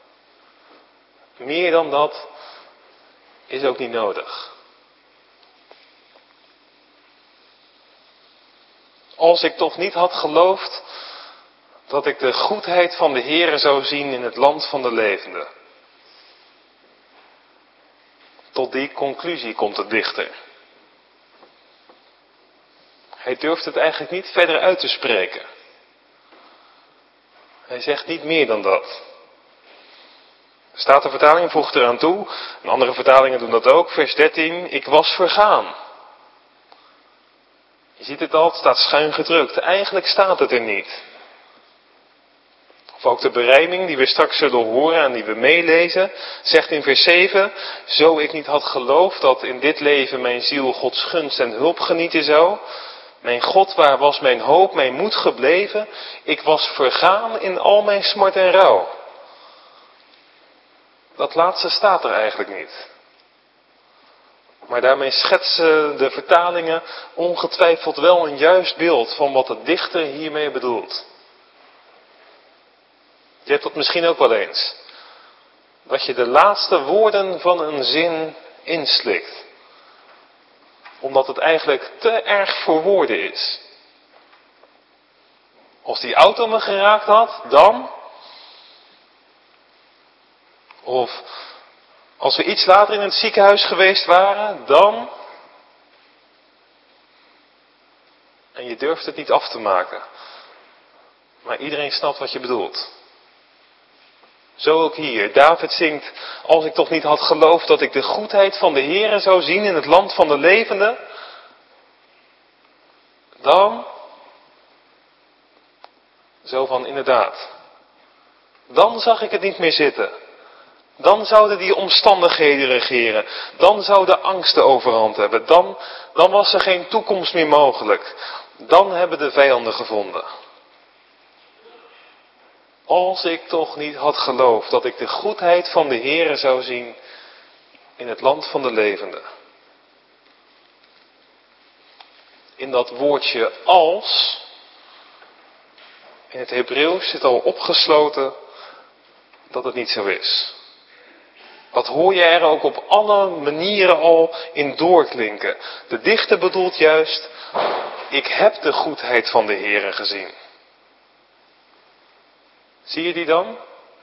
Speaker 2: Meer dan dat is ook niet nodig. Als ik toch niet had geloofd dat ik de goedheid van de Heere zou zien in het land van de levenden. Tot die conclusie komt de dichter. Hij durft het eigenlijk niet verder uit te spreken. Hij zegt niet meer dan dat. De Statenvertaling voegt eraan toe, en andere vertalingen doen dat ook, vers dertien, ik was vergaan. Je ziet het al, het staat schuin gedrukt. Eigenlijk staat het er niet. Of ook de berijming die we straks zullen horen en die we meelezen, zegt in vers zeven, zo ik niet had geloofd dat in dit leven mijn ziel Gods gunst en hulp genieten zou, mijn God, waar was mijn hoop, mijn moed gebleven, ik was vergaan in al mijn smart en rouw. Dat laatste staat er eigenlijk niet. Maar daarmee schetsen de vertalingen ongetwijfeld wel een juist beeld van wat de dichter hiermee bedoelt. Je hebt dat misschien ook wel eens. Dat je de laatste woorden van een zin inslikt. Omdat het eigenlijk te erg voor woorden is. Als die auto me geraakt had, dan. Of als we iets later in het ziekenhuis geweest waren, dan. En je durft het niet af te maken. Maar iedereen snapt wat je bedoelt. Zo ook hier. David zingt, als ik toch niet had geloofd dat ik de goedheid van de Heere zou zien in het land van de levenden. Dan. Zo van inderdaad. Dan zag ik het niet meer zitten. Dan zouden die omstandigheden regeren. Dan zou de angst de overhand hebben. Dan, dan was er geen toekomst meer mogelijk. Dan hebben de vijanden gevonden. Als ik toch niet had geloofd dat ik de goedheid van de Heere zou zien in het land van de levenden. In dat woordje als, in het Hebreeuws zit al opgesloten dat het niet zo is. Dat hoor je er ook op alle manieren al in doorklinken. De dichter bedoelt juist, ik heb de goedheid van de Heere gezien. Zie je die dan?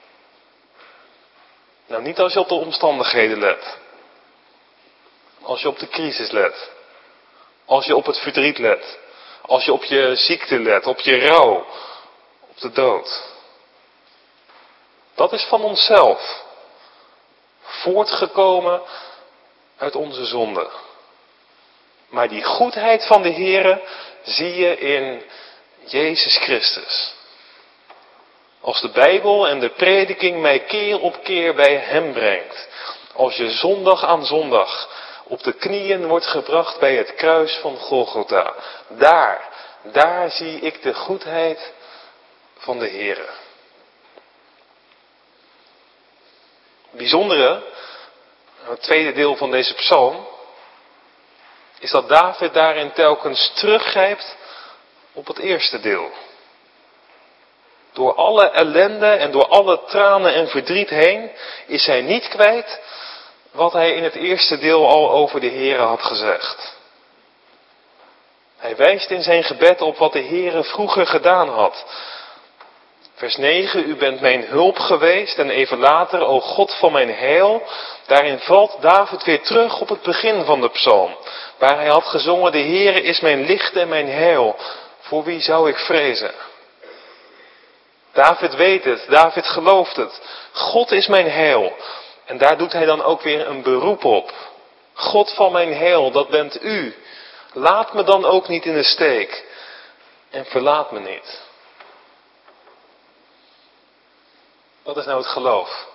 Speaker 2: Nou, niet als je op de omstandigheden let. Als je op de crisis let. Als je op het verdriet let. Als je op je ziekte let, op je rouw, op de dood. Dat is van onszelf. Voortgekomen uit onze zonde. Maar die goedheid van de Heere zie je in Jezus Christus. Als de Bijbel en de prediking mij keer op keer bij Hem brengt. Als je zondag aan zondag op de knieën wordt gebracht bij het kruis van Golgotha. Daar, Daar zie ik de goedheid van de Heere. Het bijzondere, het tweede deel van deze psalm, is dat David daarin telkens teruggrijpt op het eerste deel. Door alle ellende en door alle tranen en verdriet heen is hij niet kwijt wat hij in het eerste deel al over de Heere had gezegd. Hij wijst in zijn gebed op wat de Heere vroeger gedaan had. Vers negen, u bent mijn hulp geweest en even later, o God van mijn heil. Daarin valt David weer terug op het begin van de psalm, waar hij had gezongen, de Heere is mijn licht en mijn heil. Voor wie zou ik vrezen? David weet het, David gelooft het. God is mijn heil. En daar doet hij dan ook weer een beroep op. God van mijn heil, dat bent u. Laat me dan ook niet in de steek. En verlaat me niet. Wat is nou het geloof?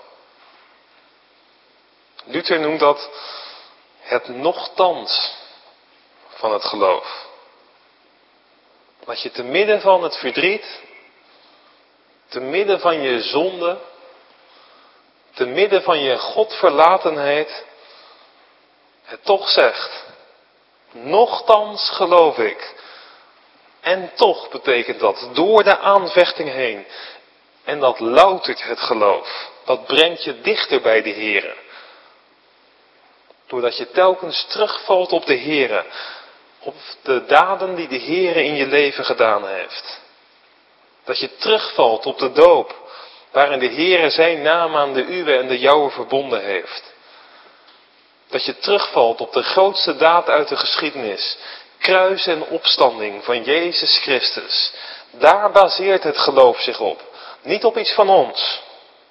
Speaker 2: Luther noemt dat het nochtans van het geloof. Dat je te midden van het verdriet, te midden van je zonde, te midden van je Godverlatenheid, het toch zegt, nochtans geloof ik. En toch betekent dat door de aanvechting heen. En dat loutert het geloof. Dat brengt je dichter bij de Heere. Doordat je telkens terugvalt op de Heere. Op de daden die de Heere in je leven gedaan heeft. Dat je terugvalt op de doop. Waarin de Heere zijn naam aan de uwe en de jouwe verbonden heeft. Dat je terugvalt op de grootste daad uit de geschiedenis. Kruis en opstanding van Jezus Christus. Daar baseert het geloof zich op. Niet op iets van ons.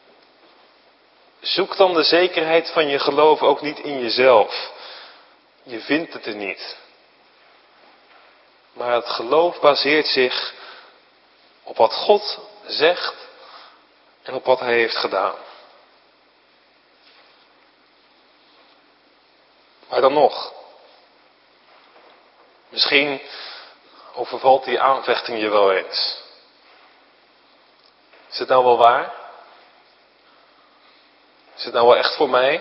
Speaker 2: Zoek dan de zekerheid van je geloof ook niet in jezelf. Je vindt het er niet. Maar het geloof baseert zich op wat God zegt en op wat hij heeft gedaan. Maar dan nog. Misschien overvalt die aanvechting je wel eens. Is het nou wel waar? Is het nou wel echt voor mij?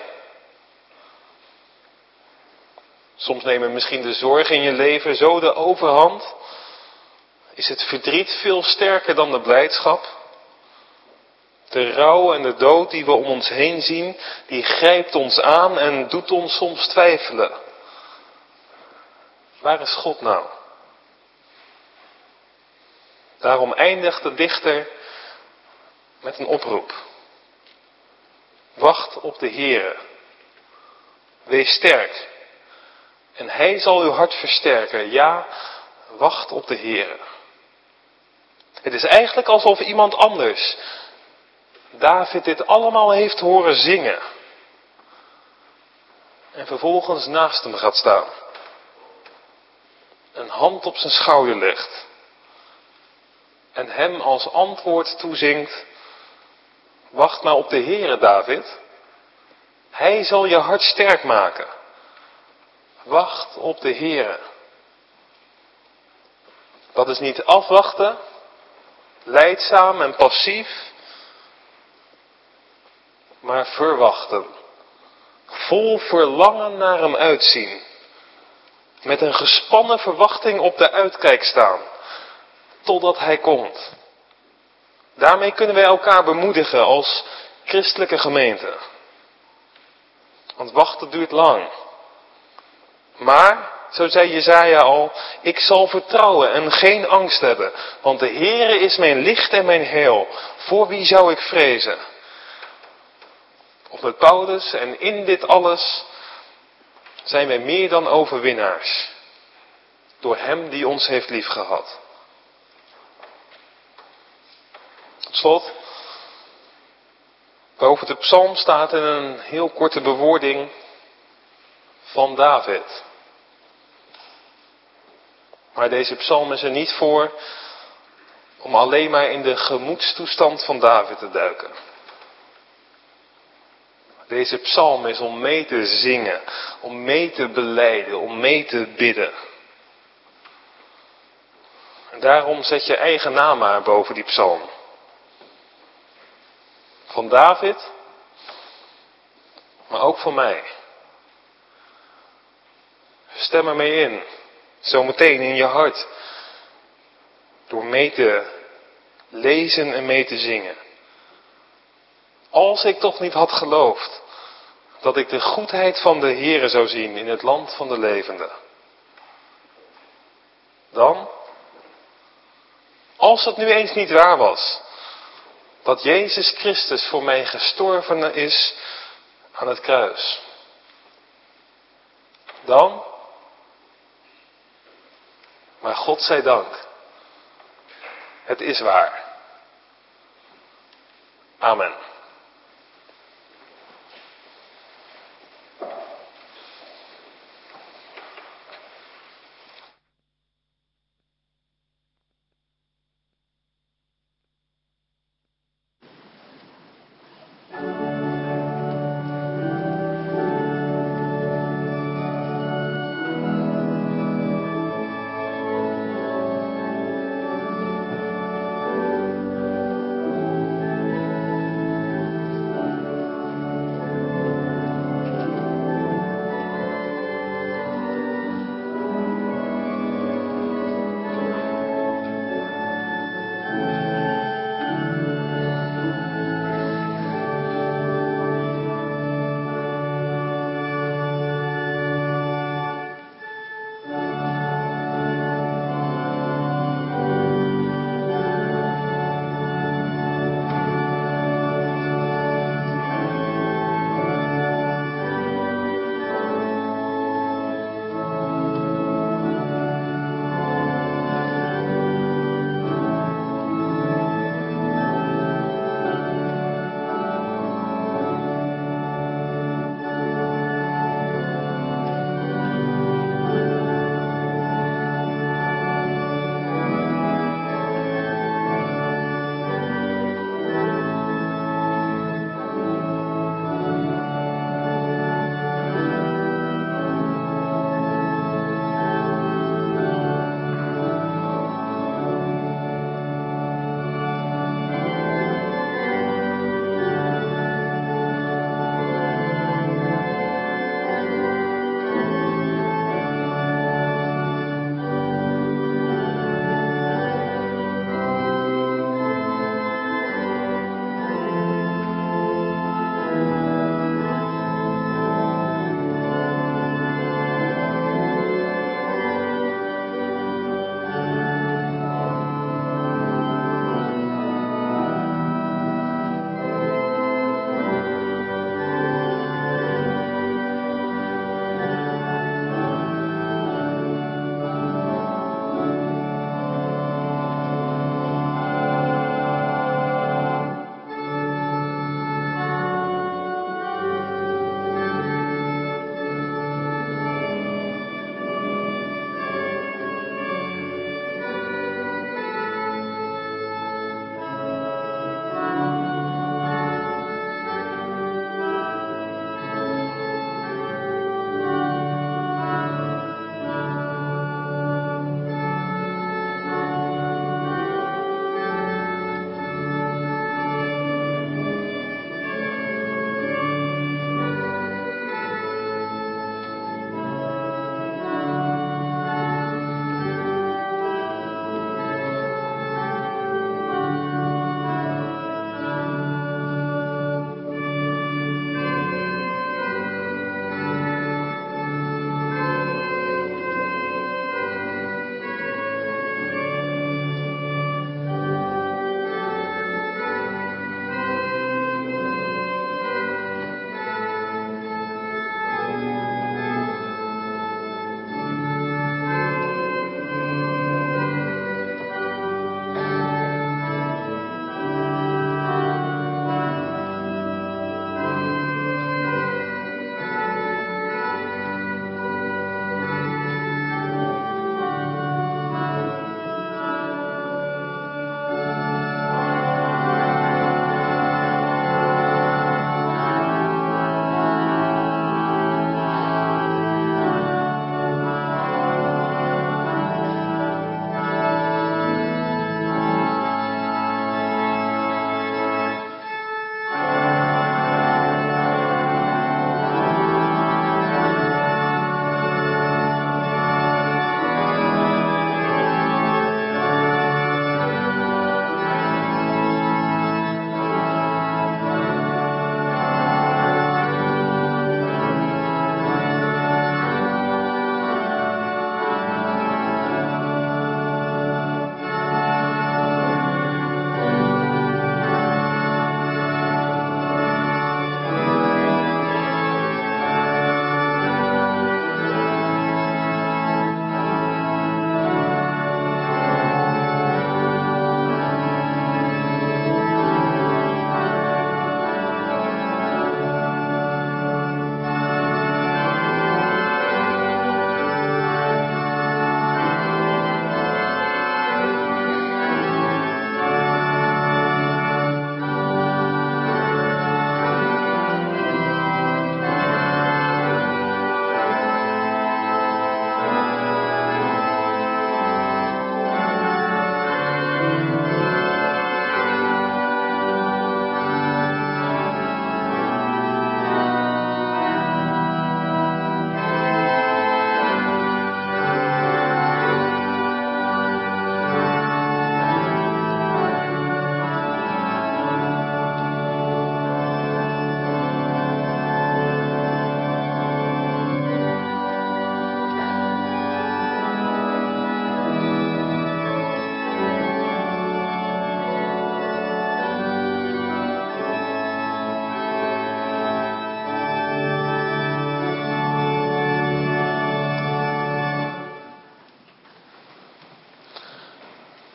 Speaker 2: Soms nemen misschien de zorgen in je leven zo de overhand. Is het verdriet veel sterker dan de blijdschap? De rouw en de dood die we om ons heen zien, die grijpt ons aan en doet ons soms twijfelen. Waar is God nou? Daarom eindigt de dichter met een oproep. Wacht op de Heere. Wees sterk. En hij zal uw hart versterken. Ja, wacht op de Heere. Het is eigenlijk alsof iemand anders David dit allemaal heeft horen zingen. En vervolgens naast hem gaat staan. Een hand op zijn schouder legt. En hem als antwoord toezingt. Wacht maar op de Heere, David. Hij zal je hart sterk maken. Wacht op de Heere. Dat is niet afwachten, lijdzaam en passief, maar verwachten. Vol verlangen naar hem uitzien. Met een gespannen verwachting op de uitkijk staan. Totdat hij komt. Daarmee kunnen wij elkaar bemoedigen als christelijke gemeente. Want wachten duurt lang. Maar, zo zei Jesaja al, ik zal vertrouwen en geen angst hebben. Want de Heere is mijn licht en mijn heil. Voor wie zou ik vrezen? Of met Paulus en in dit alles zijn wij meer dan overwinnaars. Door hem die ons heeft liefgehad. Tot slot. Boven de psalm staat in een heel korte bewoording van David. Maar deze psalm is er niet voor om alleen maar in de gemoedstoestand van David te duiken. Deze psalm is om mee te zingen, om mee te belijden, om mee te bidden. En daarom zet je eigen naam maar boven die psalm. Van David, maar ook van mij. Stem ermee in, zometeen in je hart. Door mee te lezen en mee te zingen. Als ik toch niet had geloofd dat ik de goedheid van de Heere zou zien in het land van de levenden. Dan, als het nu eens niet waar was, dat Jezus Christus voor mij gestorven is aan het kruis. Dan, maar God zij dank, het is waar. Amen.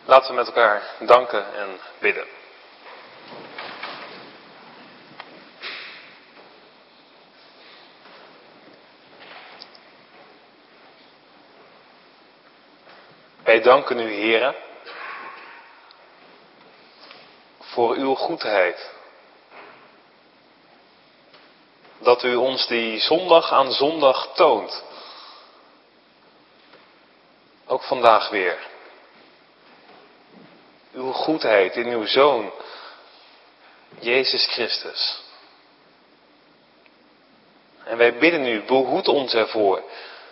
Speaker 2: Laten we met elkaar danken en bidden. Wij danken u, Heere, voor uw goedheid. Dat u ons die zondag aan zondag toont. Ook vandaag weer. Uw goedheid in uw Zoon, Jezus Christus. En wij bidden u, behoed ons ervoor.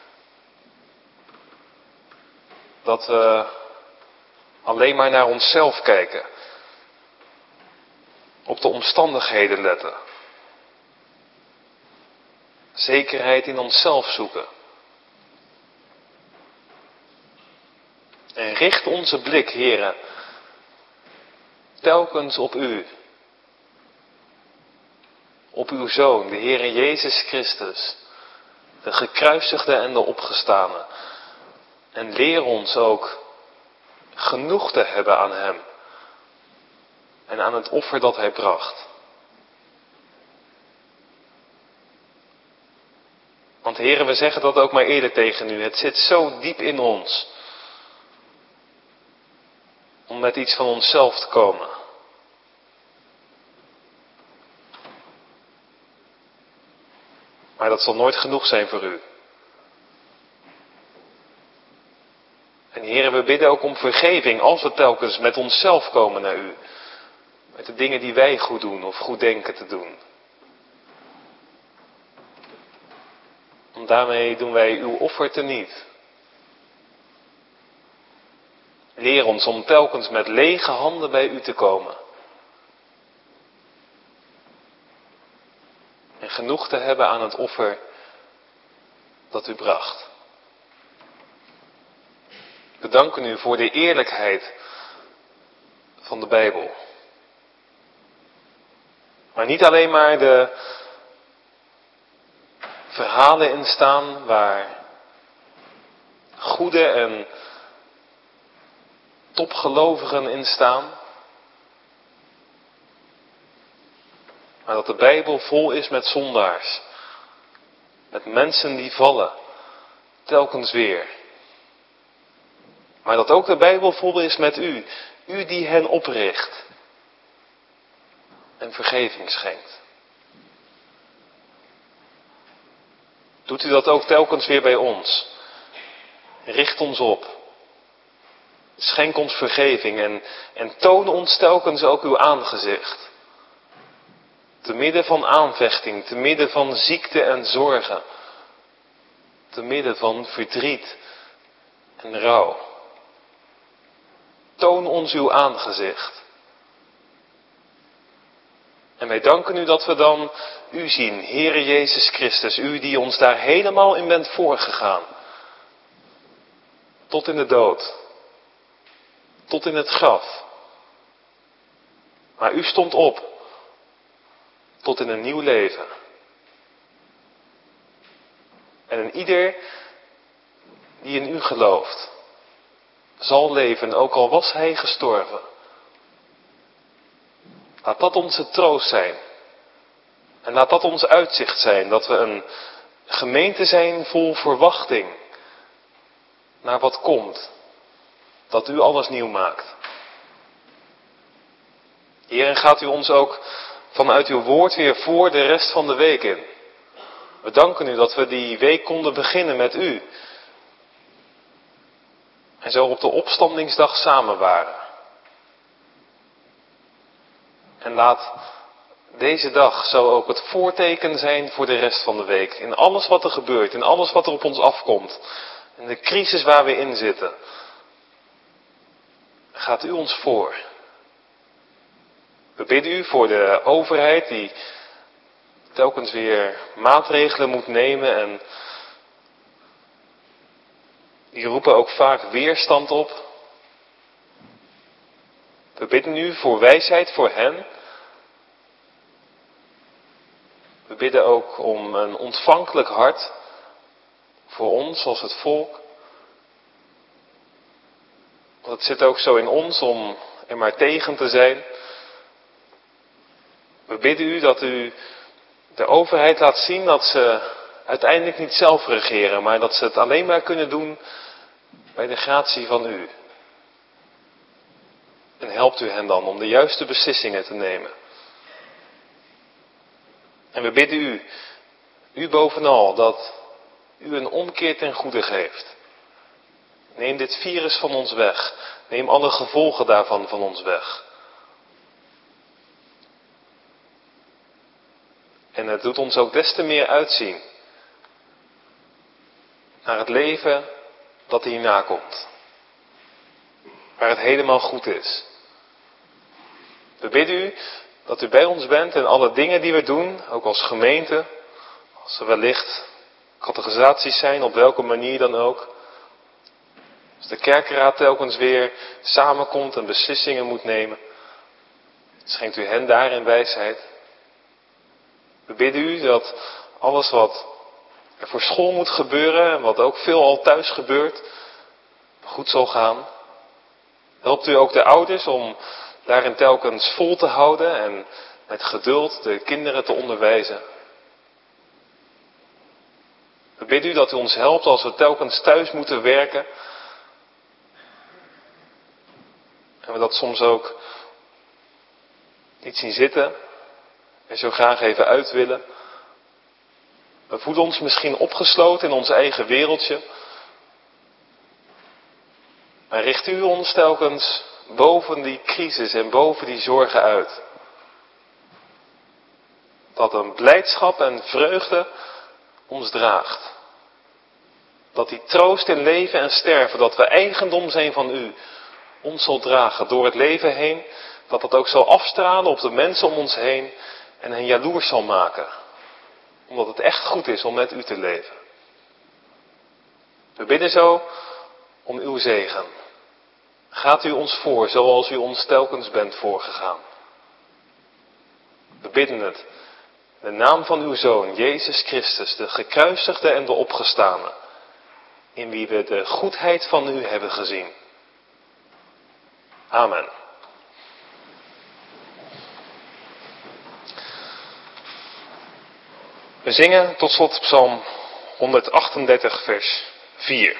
Speaker 2: Dat we alleen maar naar onszelf kijken. Op de omstandigheden letten. Zekerheid in onszelf zoeken. En richt onze blik, Heere, telkens op u. Op uw Zoon, de Heere Jezus Christus. De gekruisigde en de opgestane. En leer ons ook genoeg te hebben aan hem. En aan het offer dat hij bracht. Want Heere, we zeggen dat ook maar eerder tegen u. Het zit zo diep in ons. Om met iets van onszelf te komen. Maar dat zal nooit genoeg zijn voor u. En Heere, we bidden ook om vergeving als we telkens met onszelf komen naar u. Met de dingen die wij goed doen of goed denken te doen. Want daarmee doen wij uw offer teniet. Leer ons om telkens met lege handen bij u te komen. En genoeg te hebben aan het offer dat u bracht. We danken u voor de eerlijkheid van de Bijbel. Maar niet alleen maar de verhalen in staan waar goede en topgelovigen in staan. Maar dat de Bijbel vol is met zondaars. Met mensen die vallen. Telkens weer. Maar dat ook de Bijbel vol is met u. U die hen opricht. En vergeving schenkt. Doet u dat ook telkens weer bij ons. Richt ons op. Schenk ons vergeving en, en toon ons telkens ook uw aangezicht. Te midden van aanvechting, te midden van ziekte en zorgen. Te midden van verdriet en rouw. Toon ons uw aangezicht. En wij danken u dat we dan u zien, Heere Jezus Christus, u die ons daar helemaal in bent voorgegaan. Tot in de dood. Tot in het graf. Maar u stond op. Tot in een nieuw leven. En een ieder die in u gelooft, zal leven, ook al was hij gestorven. Laat dat onze troost zijn. En laat dat ons uitzicht zijn, dat we een gemeente zijn vol verwachting naar wat komt. Dat u alles nieuw maakt. Heer, en gaat u ons ook vanuit uw woord weer voor de rest van de week in. We danken u dat we die week konden beginnen met u. En zo op de opstandingsdag samen waren. En laat deze dag zo ook het voorteken zijn voor de rest van de week. In alles wat er gebeurt, in alles wat er op ons afkomt. In de crisis waar we in zitten. Gaat u ons voor. We bidden u voor de overheid die telkens weer maatregelen moet nemen en die roepen ook vaak weerstand op. We bidden u voor wijsheid voor hen. We bidden ook om een ontvankelijk hart voor ons als het volk. Want het zit ook zo in ons om er maar tegen te zijn. We bidden u dat u de overheid laat zien dat ze uiteindelijk niet zelf regeren, maar dat ze het alleen maar kunnen doen bij de gratie van u. En helpt u hen dan om de juiste beslissingen te nemen. En we bidden u, u bovenal, dat u een omkeer ten goede geeft. Neem dit virus van ons weg. Neem alle gevolgen daarvan van ons weg. En het doet ons ook des te meer uitzien naar het leven dat hierna komt. Waar het helemaal goed is. We bidden u dat u bij ons bent en alle dingen die we doen, ook als gemeente, als er wellicht catechisaties zijn, op welke manier dan ook. Als de kerkenraad telkens weer samenkomt en beslissingen moet nemen, schenkt u hen daarin wijsheid. We bidden u dat alles wat er voor school moet gebeuren en wat ook veelal thuis gebeurt, goed zal gaan. Helpt u ook de ouders om daarin telkens vol te houden en met geduld de kinderen te onderwijzen. We bidden u dat u ons helpt als we telkens thuis moeten werken. En we dat soms ook niet zien zitten en zo graag even uit willen. We voelen ons misschien opgesloten in ons eigen wereldje. Maar richt u ons telkens boven die crisis en boven die zorgen uit. Dat een blijdschap en vreugde ons draagt. Dat die troost in leven en sterven, dat we eigendom zijn van u, ons zal dragen door het leven heen. Dat dat ook zal afstralen op de mensen om ons heen en hen jaloers zal maken. Omdat het echt goed is om met u te leven. We bidden zo om uw zegen. Gaat u ons voor zoals u ons telkens bent voorgegaan. We bidden het in de naam van uw Zoon, Jezus Christus, de gekruisigde en de opgestane, in wie we de goedheid van u hebben gezien. Amen. We zingen tot slot Psalm honderdachtendertig vers vier.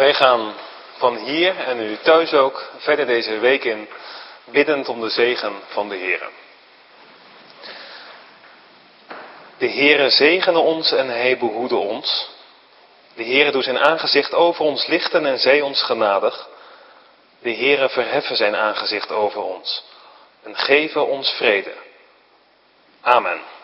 Speaker 2: Wij gaan van hier en u thuis ook verder deze week in, biddend om de zegen van de Heere. De Heere zegene ons en hij behoede ons. De Heere doet zijn aangezicht over ons lichten en zij ons genadig. De Heere verheffen zijn aangezicht over ons en geven ons vrede. Amen.